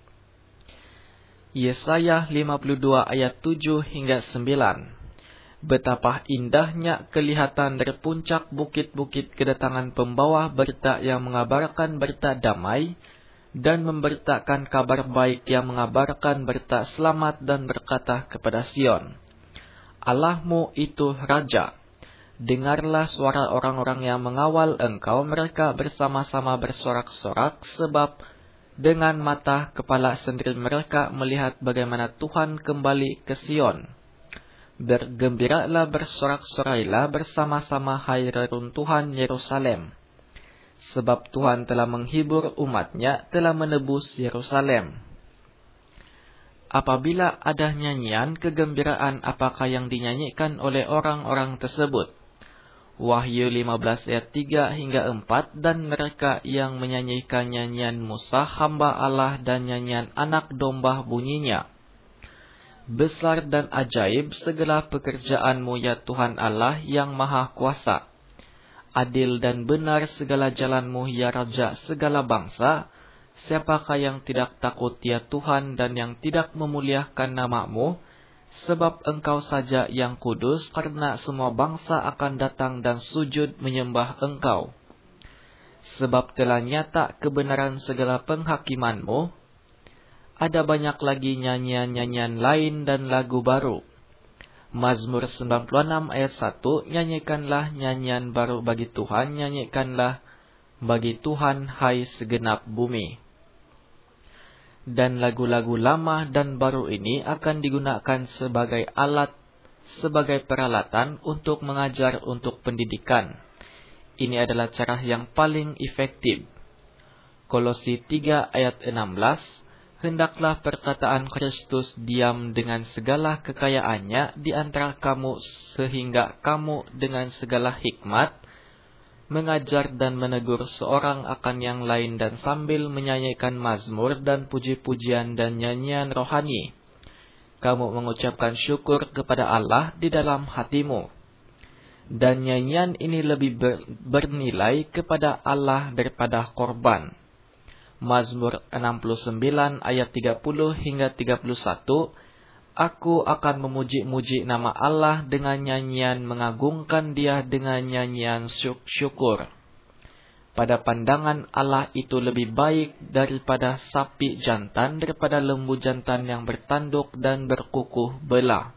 Yesaya lima puluh dua ayat tujuh hingga sembilan. Betapa indahnya kelihatan dari puncak bukit-bukit kedatangan pembawa berita yang mengabarkan berita damai, dan memberitakan kabar baik yang mengabarkan berita selamat, dan berkata kepada Sion, Allahmu itu Raja. Dengarlah suara orang-orang yang mengawal engkau, mereka bersama-sama bersorak-sorak, sebab dengan mata kepala sendiri mereka melihat bagaimana Tuhan kembali ke Sion. Bergembiralah, bersorak-sorailah bersama-sama, hai reruntuhan Yerusalem. Sebab Tuhan telah menghibur umatnya, telah menebus Yerusalem. Apabila ada nyanyian kegembiraan, apakah yang dinyanyikan oleh orang-orang tersebut? Wahyu lima belas ayat tiga hingga empat. Dan mereka yang menyanyikan nyanyian Musa hamba Allah, dan nyanyian anak domba bunyinya, besar dan ajaib segala pekerjaanmu ya Tuhan Allah yang maha kuasa. Adil dan benar segala jalanmu ya Raja segala bangsa. Siapakah yang tidak takut ya Tuhan, dan yang tidak memuliakan namamu? sebab Engkau saja yang kudus, karena semua bangsa akan datang dan sujud menyembah Engkau. Sebab telah nyata kebenaran segala penghakiman-Mu, ada banyak lagi nyanyian-nyanyian lain dan lagu baru. Mazmur sembilan puluh enam ayat satu, nyanyikanlah nyanyian baru bagi Tuhan, nyanyikanlah bagi Tuhan hai segenap bumi. Dan lagu-lagu lama dan baru ini akan digunakan sebagai alat, sebagai peralatan untuk mengajar, untuk pendidikan. Ini adalah cara yang paling efektif. Kolose tiga ayat enam belas, hendaklah perkataan Kristus diam dengan segala kekayaannya di antara kamu, sehingga kamu dengan segala hikmat mengajar dan menegur seorang akan yang lain, dan sambil menyanyikan mazmur dan puji-pujian dan nyanyian rohani, kamu mengucapkan syukur kepada Allah di dalam hatimu. Dan nyanyian ini lebih ber, bernilai kepada Allah daripada korban. Mazmur enam puluh sembilan ayat tiga puluh hingga tiga puluh satu, aku akan memuji-muji nama Allah dengan nyanyian, mengagungkan Dia dengan nyanyian syukur. Pada pandangan Allah itu lebih baik daripada sapi jantan, daripada lembu jantan yang bertanduk dan berkukuh belah.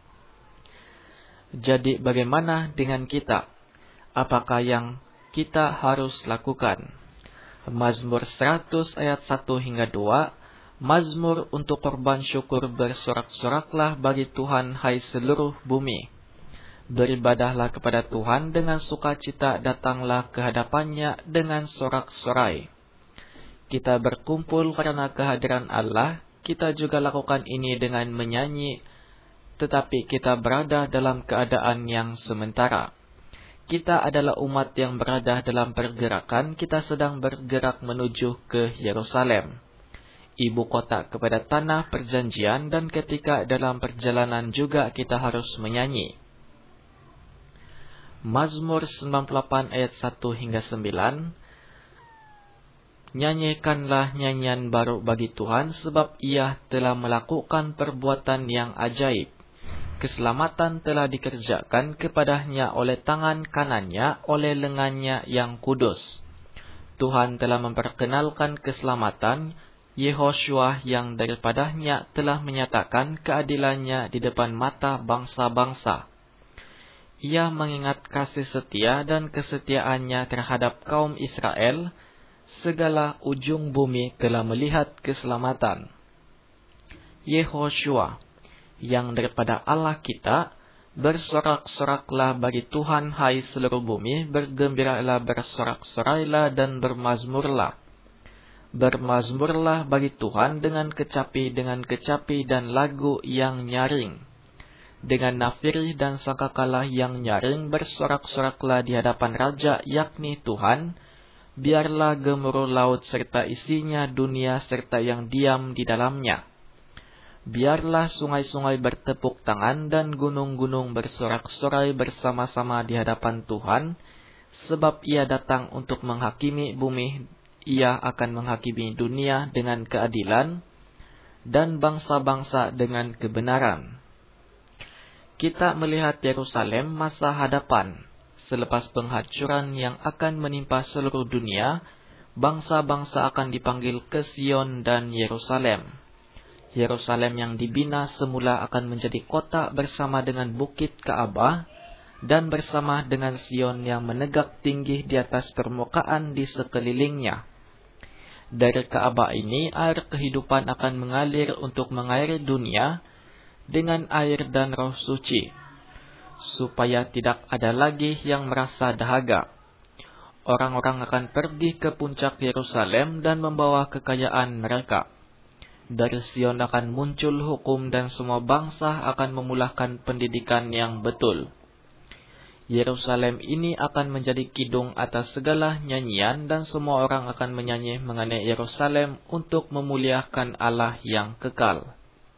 Jadi bagaimana dengan kita? Apakah yang kita harus lakukan? Mazmur seratus ayat satu hingga dua, Mazmur untuk korban syukur, bersorak-soraklah bagi Tuhan hai seluruh bumi. Beribadahlah kepada Tuhan dengan sukacita, datanglah ke hadapannya dengan sorak-sorai. Kita berkumpul karena kehadiran Allah, kita juga lakukan ini dengan menyanyi, tetapi kita berada dalam keadaan yang sementara. Kita adalah umat yang berada dalam pergerakan, kita sedang bergerak menuju ke Yerusalem, ibu kota kepada tanah perjanjian, dan ketika dalam perjalanan juga kita harus menyanyi. Mazmur sembilan puluh delapan ayat satu hingga sembilan, nyanyikanlah nyanyian baru bagi Tuhan, sebab Ia telah melakukan perbuatan yang ajaib. Keselamatan telah dikerjakan kepadanya oleh tangan kanannya, oleh lengannya yang kudus. Tuhan telah memperkenalkan keselamatan, Yehoshua yang daripadanya telah menyatakan keadilannya di depan mata bangsa-bangsa. Ia mengingat kasih setia dan kesetiaannya terhadap kaum Israel, segala ujung bumi telah melihat keselamatan. Yehoshua yang daripada Allah kita, bersorak-soraklah bagi Tuhan hai seluruh bumi, bergembiralah, bersorak-sorailah dan bermazmurlah. Bermazmurlah bagi Tuhan dengan kecapi, dengan kecapi dan lagu yang nyaring. Dengan nafiri dan sangkakala yang nyaring, bersorak-soraklah di hadapan Raja, yakni Tuhan. Biarlah gemuruh laut serta isinya, dunia serta yang diam di dalamnya. Biarlah sungai-sungai bertepuk tangan dan gunung-gunung bersorak-sorai bersama-sama di hadapan Tuhan, sebab Ia datang untuk menghakimi bumi. Ia akan menghakimi dunia dengan keadilan dan bangsa-bangsa dengan kebenaran. Kita melihat Yerusalem masa hadapan, selepas penghancuran yang akan menimpa seluruh dunia, bangsa-bangsa akan dipanggil ke Sion dan Yerusalem. Yerusalem yang dibina semula akan menjadi kota bersama dengan bukit Ka'bah dan bersama dengan Sion yang menegak tinggi di atas permukaan di sekelilingnya. Dari Ka'bah ini air kehidupan akan mengalir untuk mengairi dunia dengan air dan roh suci, supaya tidak ada lagi yang merasa dahaga. Orang-orang akan pergi ke puncak Yerusalem dan membawa kekayaan mereka. Dari Sion akan muncul hukum dan semua bangsa akan memulahkan pendidikan yang betul. Yerusalem ini akan menjadi kidung atas segala nyanyian, dan semua orang akan menyanyi mengenai Yerusalem untuk memuliakan Allah yang kekal.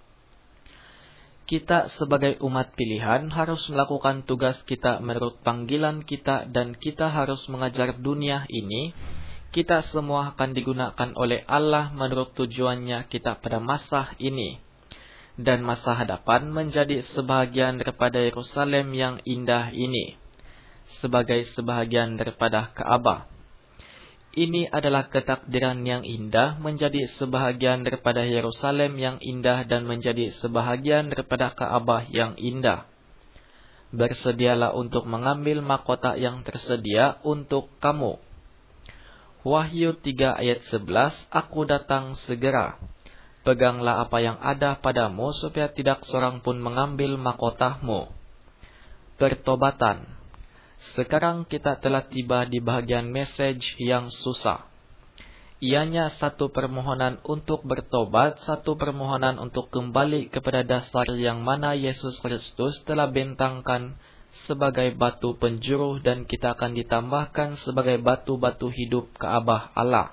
Kita sebagai umat pilihan harus melakukan tugas kita menurut panggilan kita, dan kita harus mengajar dunia ini. Kita semua akan digunakan oleh Allah menurut tujuannya kita pada masa ini. dan masa hadapan menjadi sebahagian daripada Yerusalem yang indah ini, sebagai sebahagian daripada Ka'bah. Ini adalah ketakdiran yang indah menjadi sebahagian daripada Yerusalem yang indah dan menjadi sebahagian daripada Ka'bah yang indah. Bersedialah untuk mengambil mahkota yang tersedia untuk kamu. Wahyu tiga ayat sebelas, Aku datang segera. Peganglah apa yang ada padamu supaya tidak seorang pun mengambil mahkotamu. Pertobatan. Sekarang kita telah tiba di bahagian message yang susah. Ianya satu permohonan untuk bertobat, satu permohonan untuk kembali kepada dasar yang mana Yesus Kristus telah bentangkan sebagai batu penjuru dan kita akan ditambahkan sebagai batu-batu hidup Ka'bah Allah.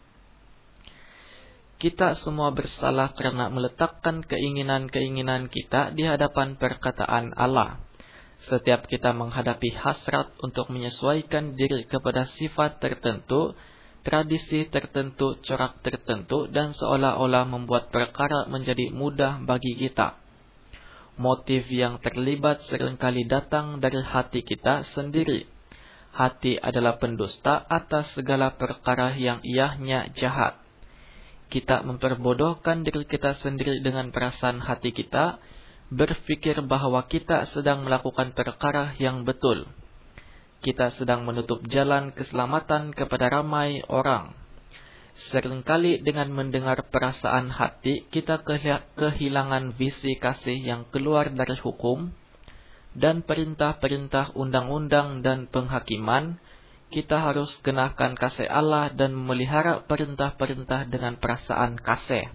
Kita semua bersalah karena meletakkan keinginan-keinginan kita di hadapan perkataan Allah. Setiap kita menghadapi hasrat untuk menyesuaikan diri kepada sifat tertentu, tradisi tertentu, corak tertentu, dan seolah-olah membuat perkara menjadi mudah bagi kita. Motif yang terlibat seringkali datang dari hati kita sendiri. Hati adalah pendusta atas segala perkara yang iahnya jahat. Kita memperbodohkan diri kita sendiri dengan perasaan hati kita, berpikir bahwa kita sedang melakukan perkara yang betul. Kita sedang menutup jalan keselamatan kepada ramai orang. Seringkali dengan mendengar perasaan hati, kita kehilangan visi kasih yang keluar dari hukum dan perintah-perintah undang-undang dan penghakiman. Kita harus kenakan kasih Allah dan memelihara perintah-perintah dengan perasaan kasih.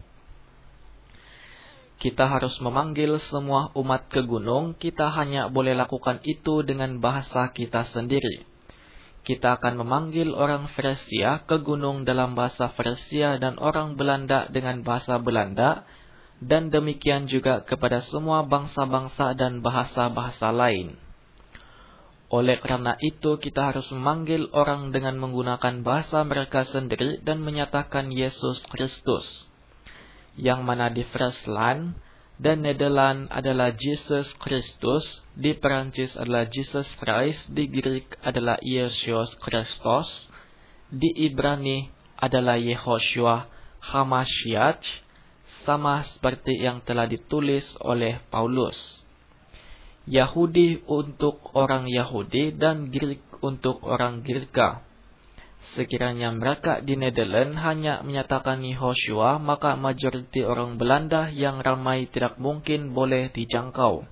Kita harus memanggil semua umat ke gunung, kita hanya boleh lakukan itu dengan bahasa kita sendiri. Kita akan memanggil orang Frisia ke gunung dalam bahasa Frisia dan orang Belanda dengan bahasa Belanda, dan demikian juga kepada semua bangsa-bangsa dan bahasa-bahasa lain. Oleh karena itu, kita harus memanggil orang dengan menggunakan bahasa mereka sendiri dan menyatakan Yesus Kristus. Yang mana di Friesland dan Nederland adalah Jesus Christus, di Perancis adalah Jesus Christ, di Greek adalah Yesus Christos, di Ibrani adalah Yehoshua Hamashiach, sama seperti yang telah ditulis oleh Paulus. Yahudi untuk orang Yahudi dan Greek untuk orang Girka. Sekiranya mereka di Nederland hanya menyatakan Yehoshua, maka majoriti orang Belanda yang ramai tidak mungkin boleh dijangkau.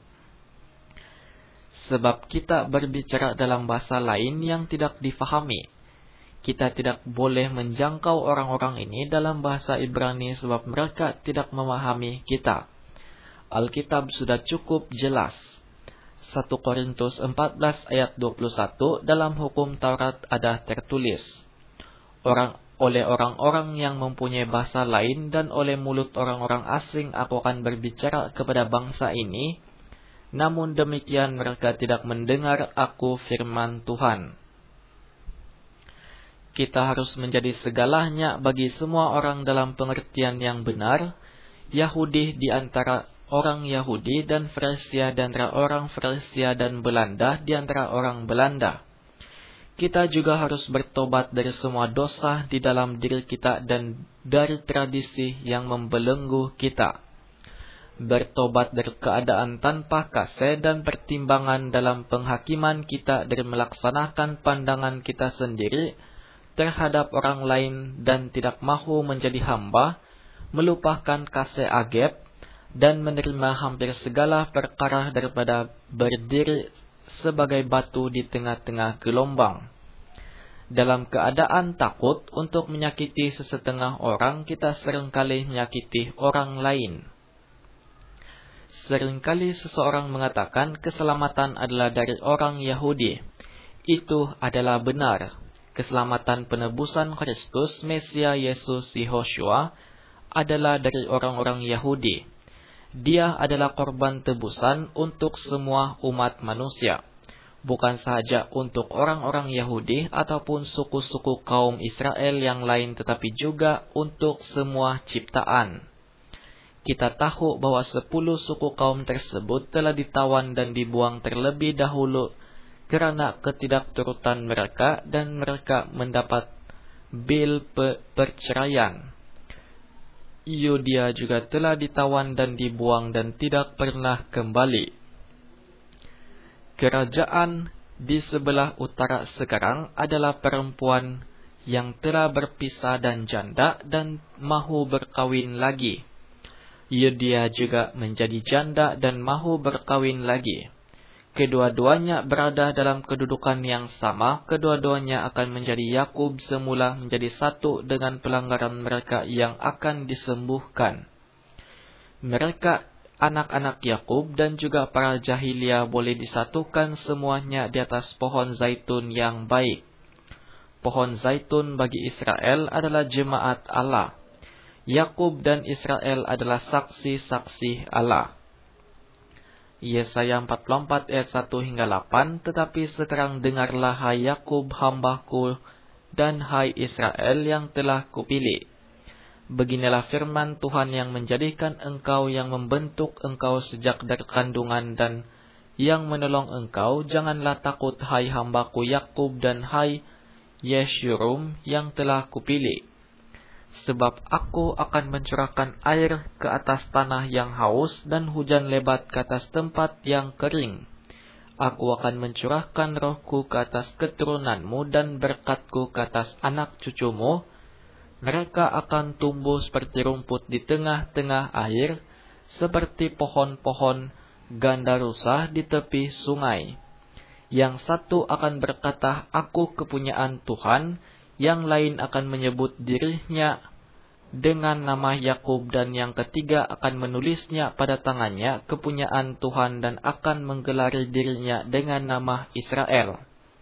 Sebab kita berbicara dalam bahasa lain yang tidak difahami. Kita tidak boleh menjangkau orang-orang ini dalam bahasa Ibrani sebab mereka tidak memahami kita. Alkitab sudah cukup jelas. satu Korintus empat belas ayat dua puluh satu dalam hukum Taurat ada tertulis, Orang oleh orang-orang yang mempunyai bahasa lain dan oleh mulut orang-orang asing aku akan berbicara kepada bangsa ini, namun demikian mereka tidak mendengar aku firman Tuhan. Kita harus menjadi segalanya bagi semua orang dalam pengertian yang benar, Yahudi di antara orang Yahudi dan Frisia di antara orang Frisia dan Belanda di antara orang Belanda. Kita juga harus bertobat dari semua dosa di dalam diri kita dan dari tradisi yang membelenggu kita. Bertobat dari keadaan tanpa kasih dan pertimbangan dalam penghakiman kita dari melaksanakan pandangan kita sendiri terhadap orang lain dan tidak mahu menjadi hamba, melupakan kasih agep, dan menerima hampir segala perkara daripada berdiri sebagai batu di tengah-tengah gelombang. Dalam keadaan takut untuk menyakiti sesetengah orang, kita seringkali menyakiti orang lain. Seringkali seseorang mengatakan keselamatan adalah dari orang Yahudi. Itu adalah benar. Keselamatan penebusan Kristus, Mesia Yesus Yehoshua, adalah dari orang-orang Yahudi. Dia adalah korban tebusan untuk semua umat manusia. Bukan sahaja untuk orang-orang Yahudi ataupun suku-suku kaum Israel yang lain, tetapi juga untuk semua ciptaan. Kita tahu bahwa sepuluh suku kaum tersebut telah ditawan dan dibuang terlebih dahulu karena ketidakturutan mereka, dan mereka mendapat bil pe perceraian. Yudia juga telah ditawan dan dibuang dan tidak pernah kembali. Kerajaan di sebelah utara sekarang adalah perempuan yang telah berpisah dan janda dan mahu berkawin lagi. Yudia juga menjadi janda dan mahu berkawin lagi. Kedua-duanya berada dalam kedudukan yang sama. Kedua-duanya akan menjadi Yakub semula menjadi satu dengan pelanggaran mereka yang akan disembuhkan. Mereka, anak-anak Yakub dan juga para jahilia, boleh disatukan semuanya di atas pohon zaitun yang baik. Pohon zaitun bagi Israel adalah jemaat Allah. Yakub dan Israel adalah saksi-saksi Allah. Yesaya empat puluh empat ayat satu hingga delapan. Tetapi sekarang dengarlah hai Yakub hambaku dan hai Israel yang telah kupilih. Beginilah firman Tuhan yang menjadikan engkau, yang membentuk engkau sejak dari kandungan, dan yang menolong engkau. Janganlah takut hai hambaku Yakub dan hai Yeshurum yang telah kupilih. Sebab aku akan mencurahkan air ke atas tanah yang haus dan hujan lebat ke atas tempat yang kering. Aku akan mencurahkan rohku ke atas keturunanmu dan berkatku ke atas anak cucumu. Mereka akan tumbuh seperti rumput di tengah-tengah air, seperti pohon-pohon gandarusa di tepi sungai. Yang satu akan berkata, aku kepunyaan Tuhan. Yang lain akan menyebut dirinya dengan nama Yakub, dan yang ketiga akan menulisnya pada tangannya, kepunyaan Tuhan, dan akan menggelari dirinya dengan nama Israel.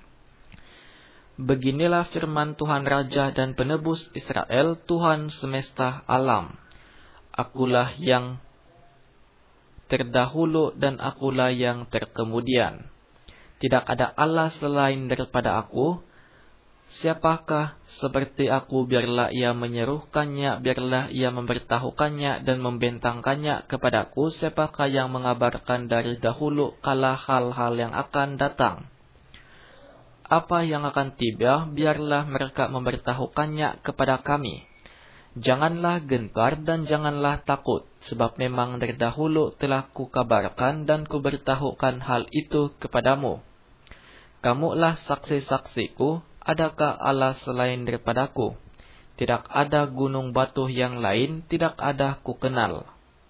Beginilah firman Tuhan Raja dan Penebus Israel, Tuhan semesta alam. Akulah yang terdahulu dan akulah yang terkemudian. Tidak ada Allah selain daripada aku. Siapakah seperti aku? Biarlah ia menyerukannya, biarlah ia memberitahukannya dan membentangkannya kepadaku. Siapakah yang mengabarkan dari dahulu kala hal-hal yang akan datang? Apa yang akan tiba, biarlah mereka memberitahukannya kepada kami. Janganlah gentar dan janganlah takut, sebab memang dari dahulu telah kukabarkan dan kuberitahukan hal itu kepadamu. Kamulah saksi-saksiku. Adakah Allah selain daripadaku? Tidak ada gunung batu yang lain, tidak ada ku kenal.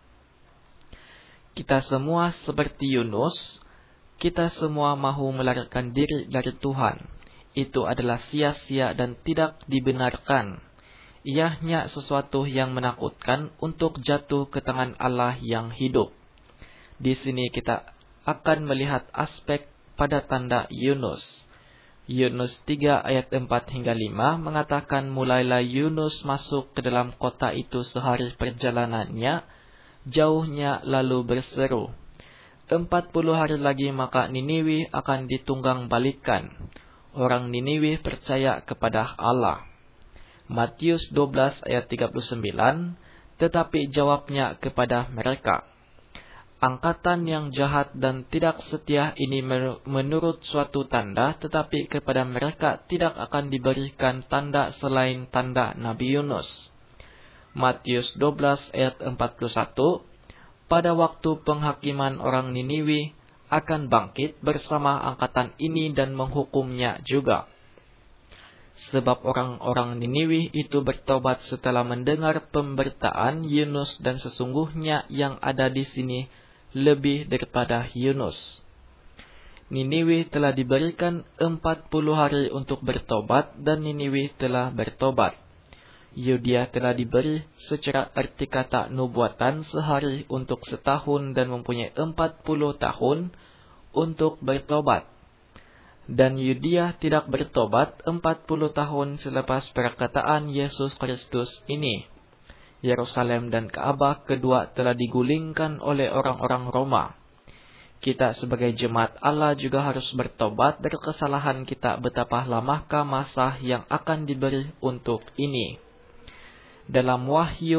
Kita semua seperti Yunus, kita semua mahu melarikan diri dari Tuhan. Itu adalah sia-sia dan tidak dibenarkan. Ianya sesuatu yang menakutkan untuk jatuh ke tangan Allah yang hidup. Di sini kita akan melihat aspek pada tanda Yunus. Yunus tiga ayat empat hingga lima mengatakan, mulailah Yunus masuk ke dalam kota itu sehari perjalanannya, jauhnya lalu berseru, empat puluh hari lagi maka Niniwi akan ditunggang balikan. Orang Niniwi percaya kepada Allah. Matius dua belas ayat tiga puluh sembilan, tetapi jawabnya kepada mereka, angkatan yang jahat dan tidak setia ini menurut suatu tanda, tetapi kepada mereka tidak akan diberikan tanda selain tanda Nabi Yunus. Matius dua belas ayat empat puluh satu, pada waktu penghakiman orang Niniwi akan bangkit bersama angkatan ini dan menghukumnya juga. Sebab orang-orang Niniwi itu bertobat setelah mendengar pemberitaan Yunus, dan sesungguhnya yang ada di sini lebih daripada Yunus. Niniwi telah diberikan empat puluh hari untuk bertobat, dan Niniwi telah bertobat. Yudia telah diberi secara arti kata nubuatan sehari untuk setahun dan mempunyai empat puluh tahun untuk bertobat. Dan Yudia tidak bertobat empat puluh tahun selepas perkataan Yesus Kristus ini. Yerusalem dan Ka'bah kedua telah digulingkan oleh orang-orang Roma. Kita sebagai jemaat Allah juga harus bertobat dari kesalahan kita. Betapa lamahkah masa yang akan diberi untuk ini. Dalam Wahyu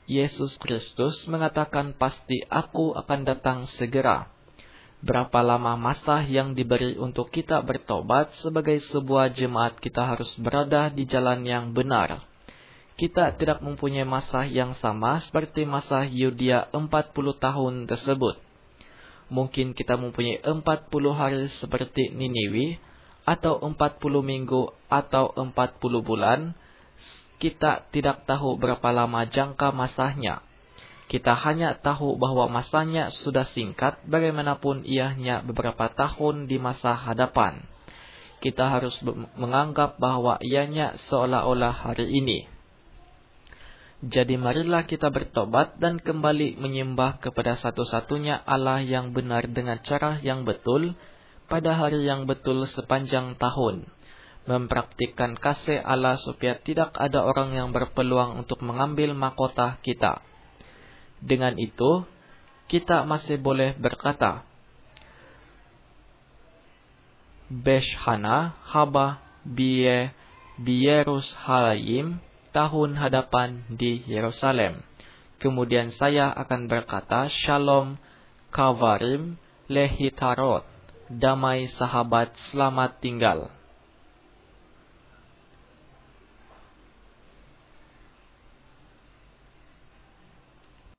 Yesus Kristus mengatakan pasti aku akan datang segera. Berapa lama masa yang diberi untuk kita bertobat? Sebagai sebuah jemaat kita harus berada di jalan yang benar. Kita tidak mempunyai masa yang sama seperti masa Yudia empat puluh tahun tersebut. Mungkin kita mempunyai empat puluh hari seperti Niniwi, atau empat puluh minggu, atau empat puluh bulan. Kita tidak tahu berapa lama jangka masanya. Kita hanya tahu bahwa masanya sudah singkat, bagaimanapun ianya beberapa tahun di masa hadapan. Kita harus menganggap bahwa ianya seolah-olah hari ini. Jadi marilah kita bertobat dan kembali menyembah kepada satu-satunya Allah yang benar dengan cara yang betul, pada hari yang betul sepanjang tahun. Mempraktikkan kasih Allah supaya tidak ada orang yang berpeluang untuk mengambil mahkota kita. Dengan itu, kita masih boleh berkata, Beshana haba biye bierus halayim, tahun hadapan di Yerusalem. Kemudian saya akan berkata, Shalom Kavarim Lehitarot, damai sahabat, selamat tinggal.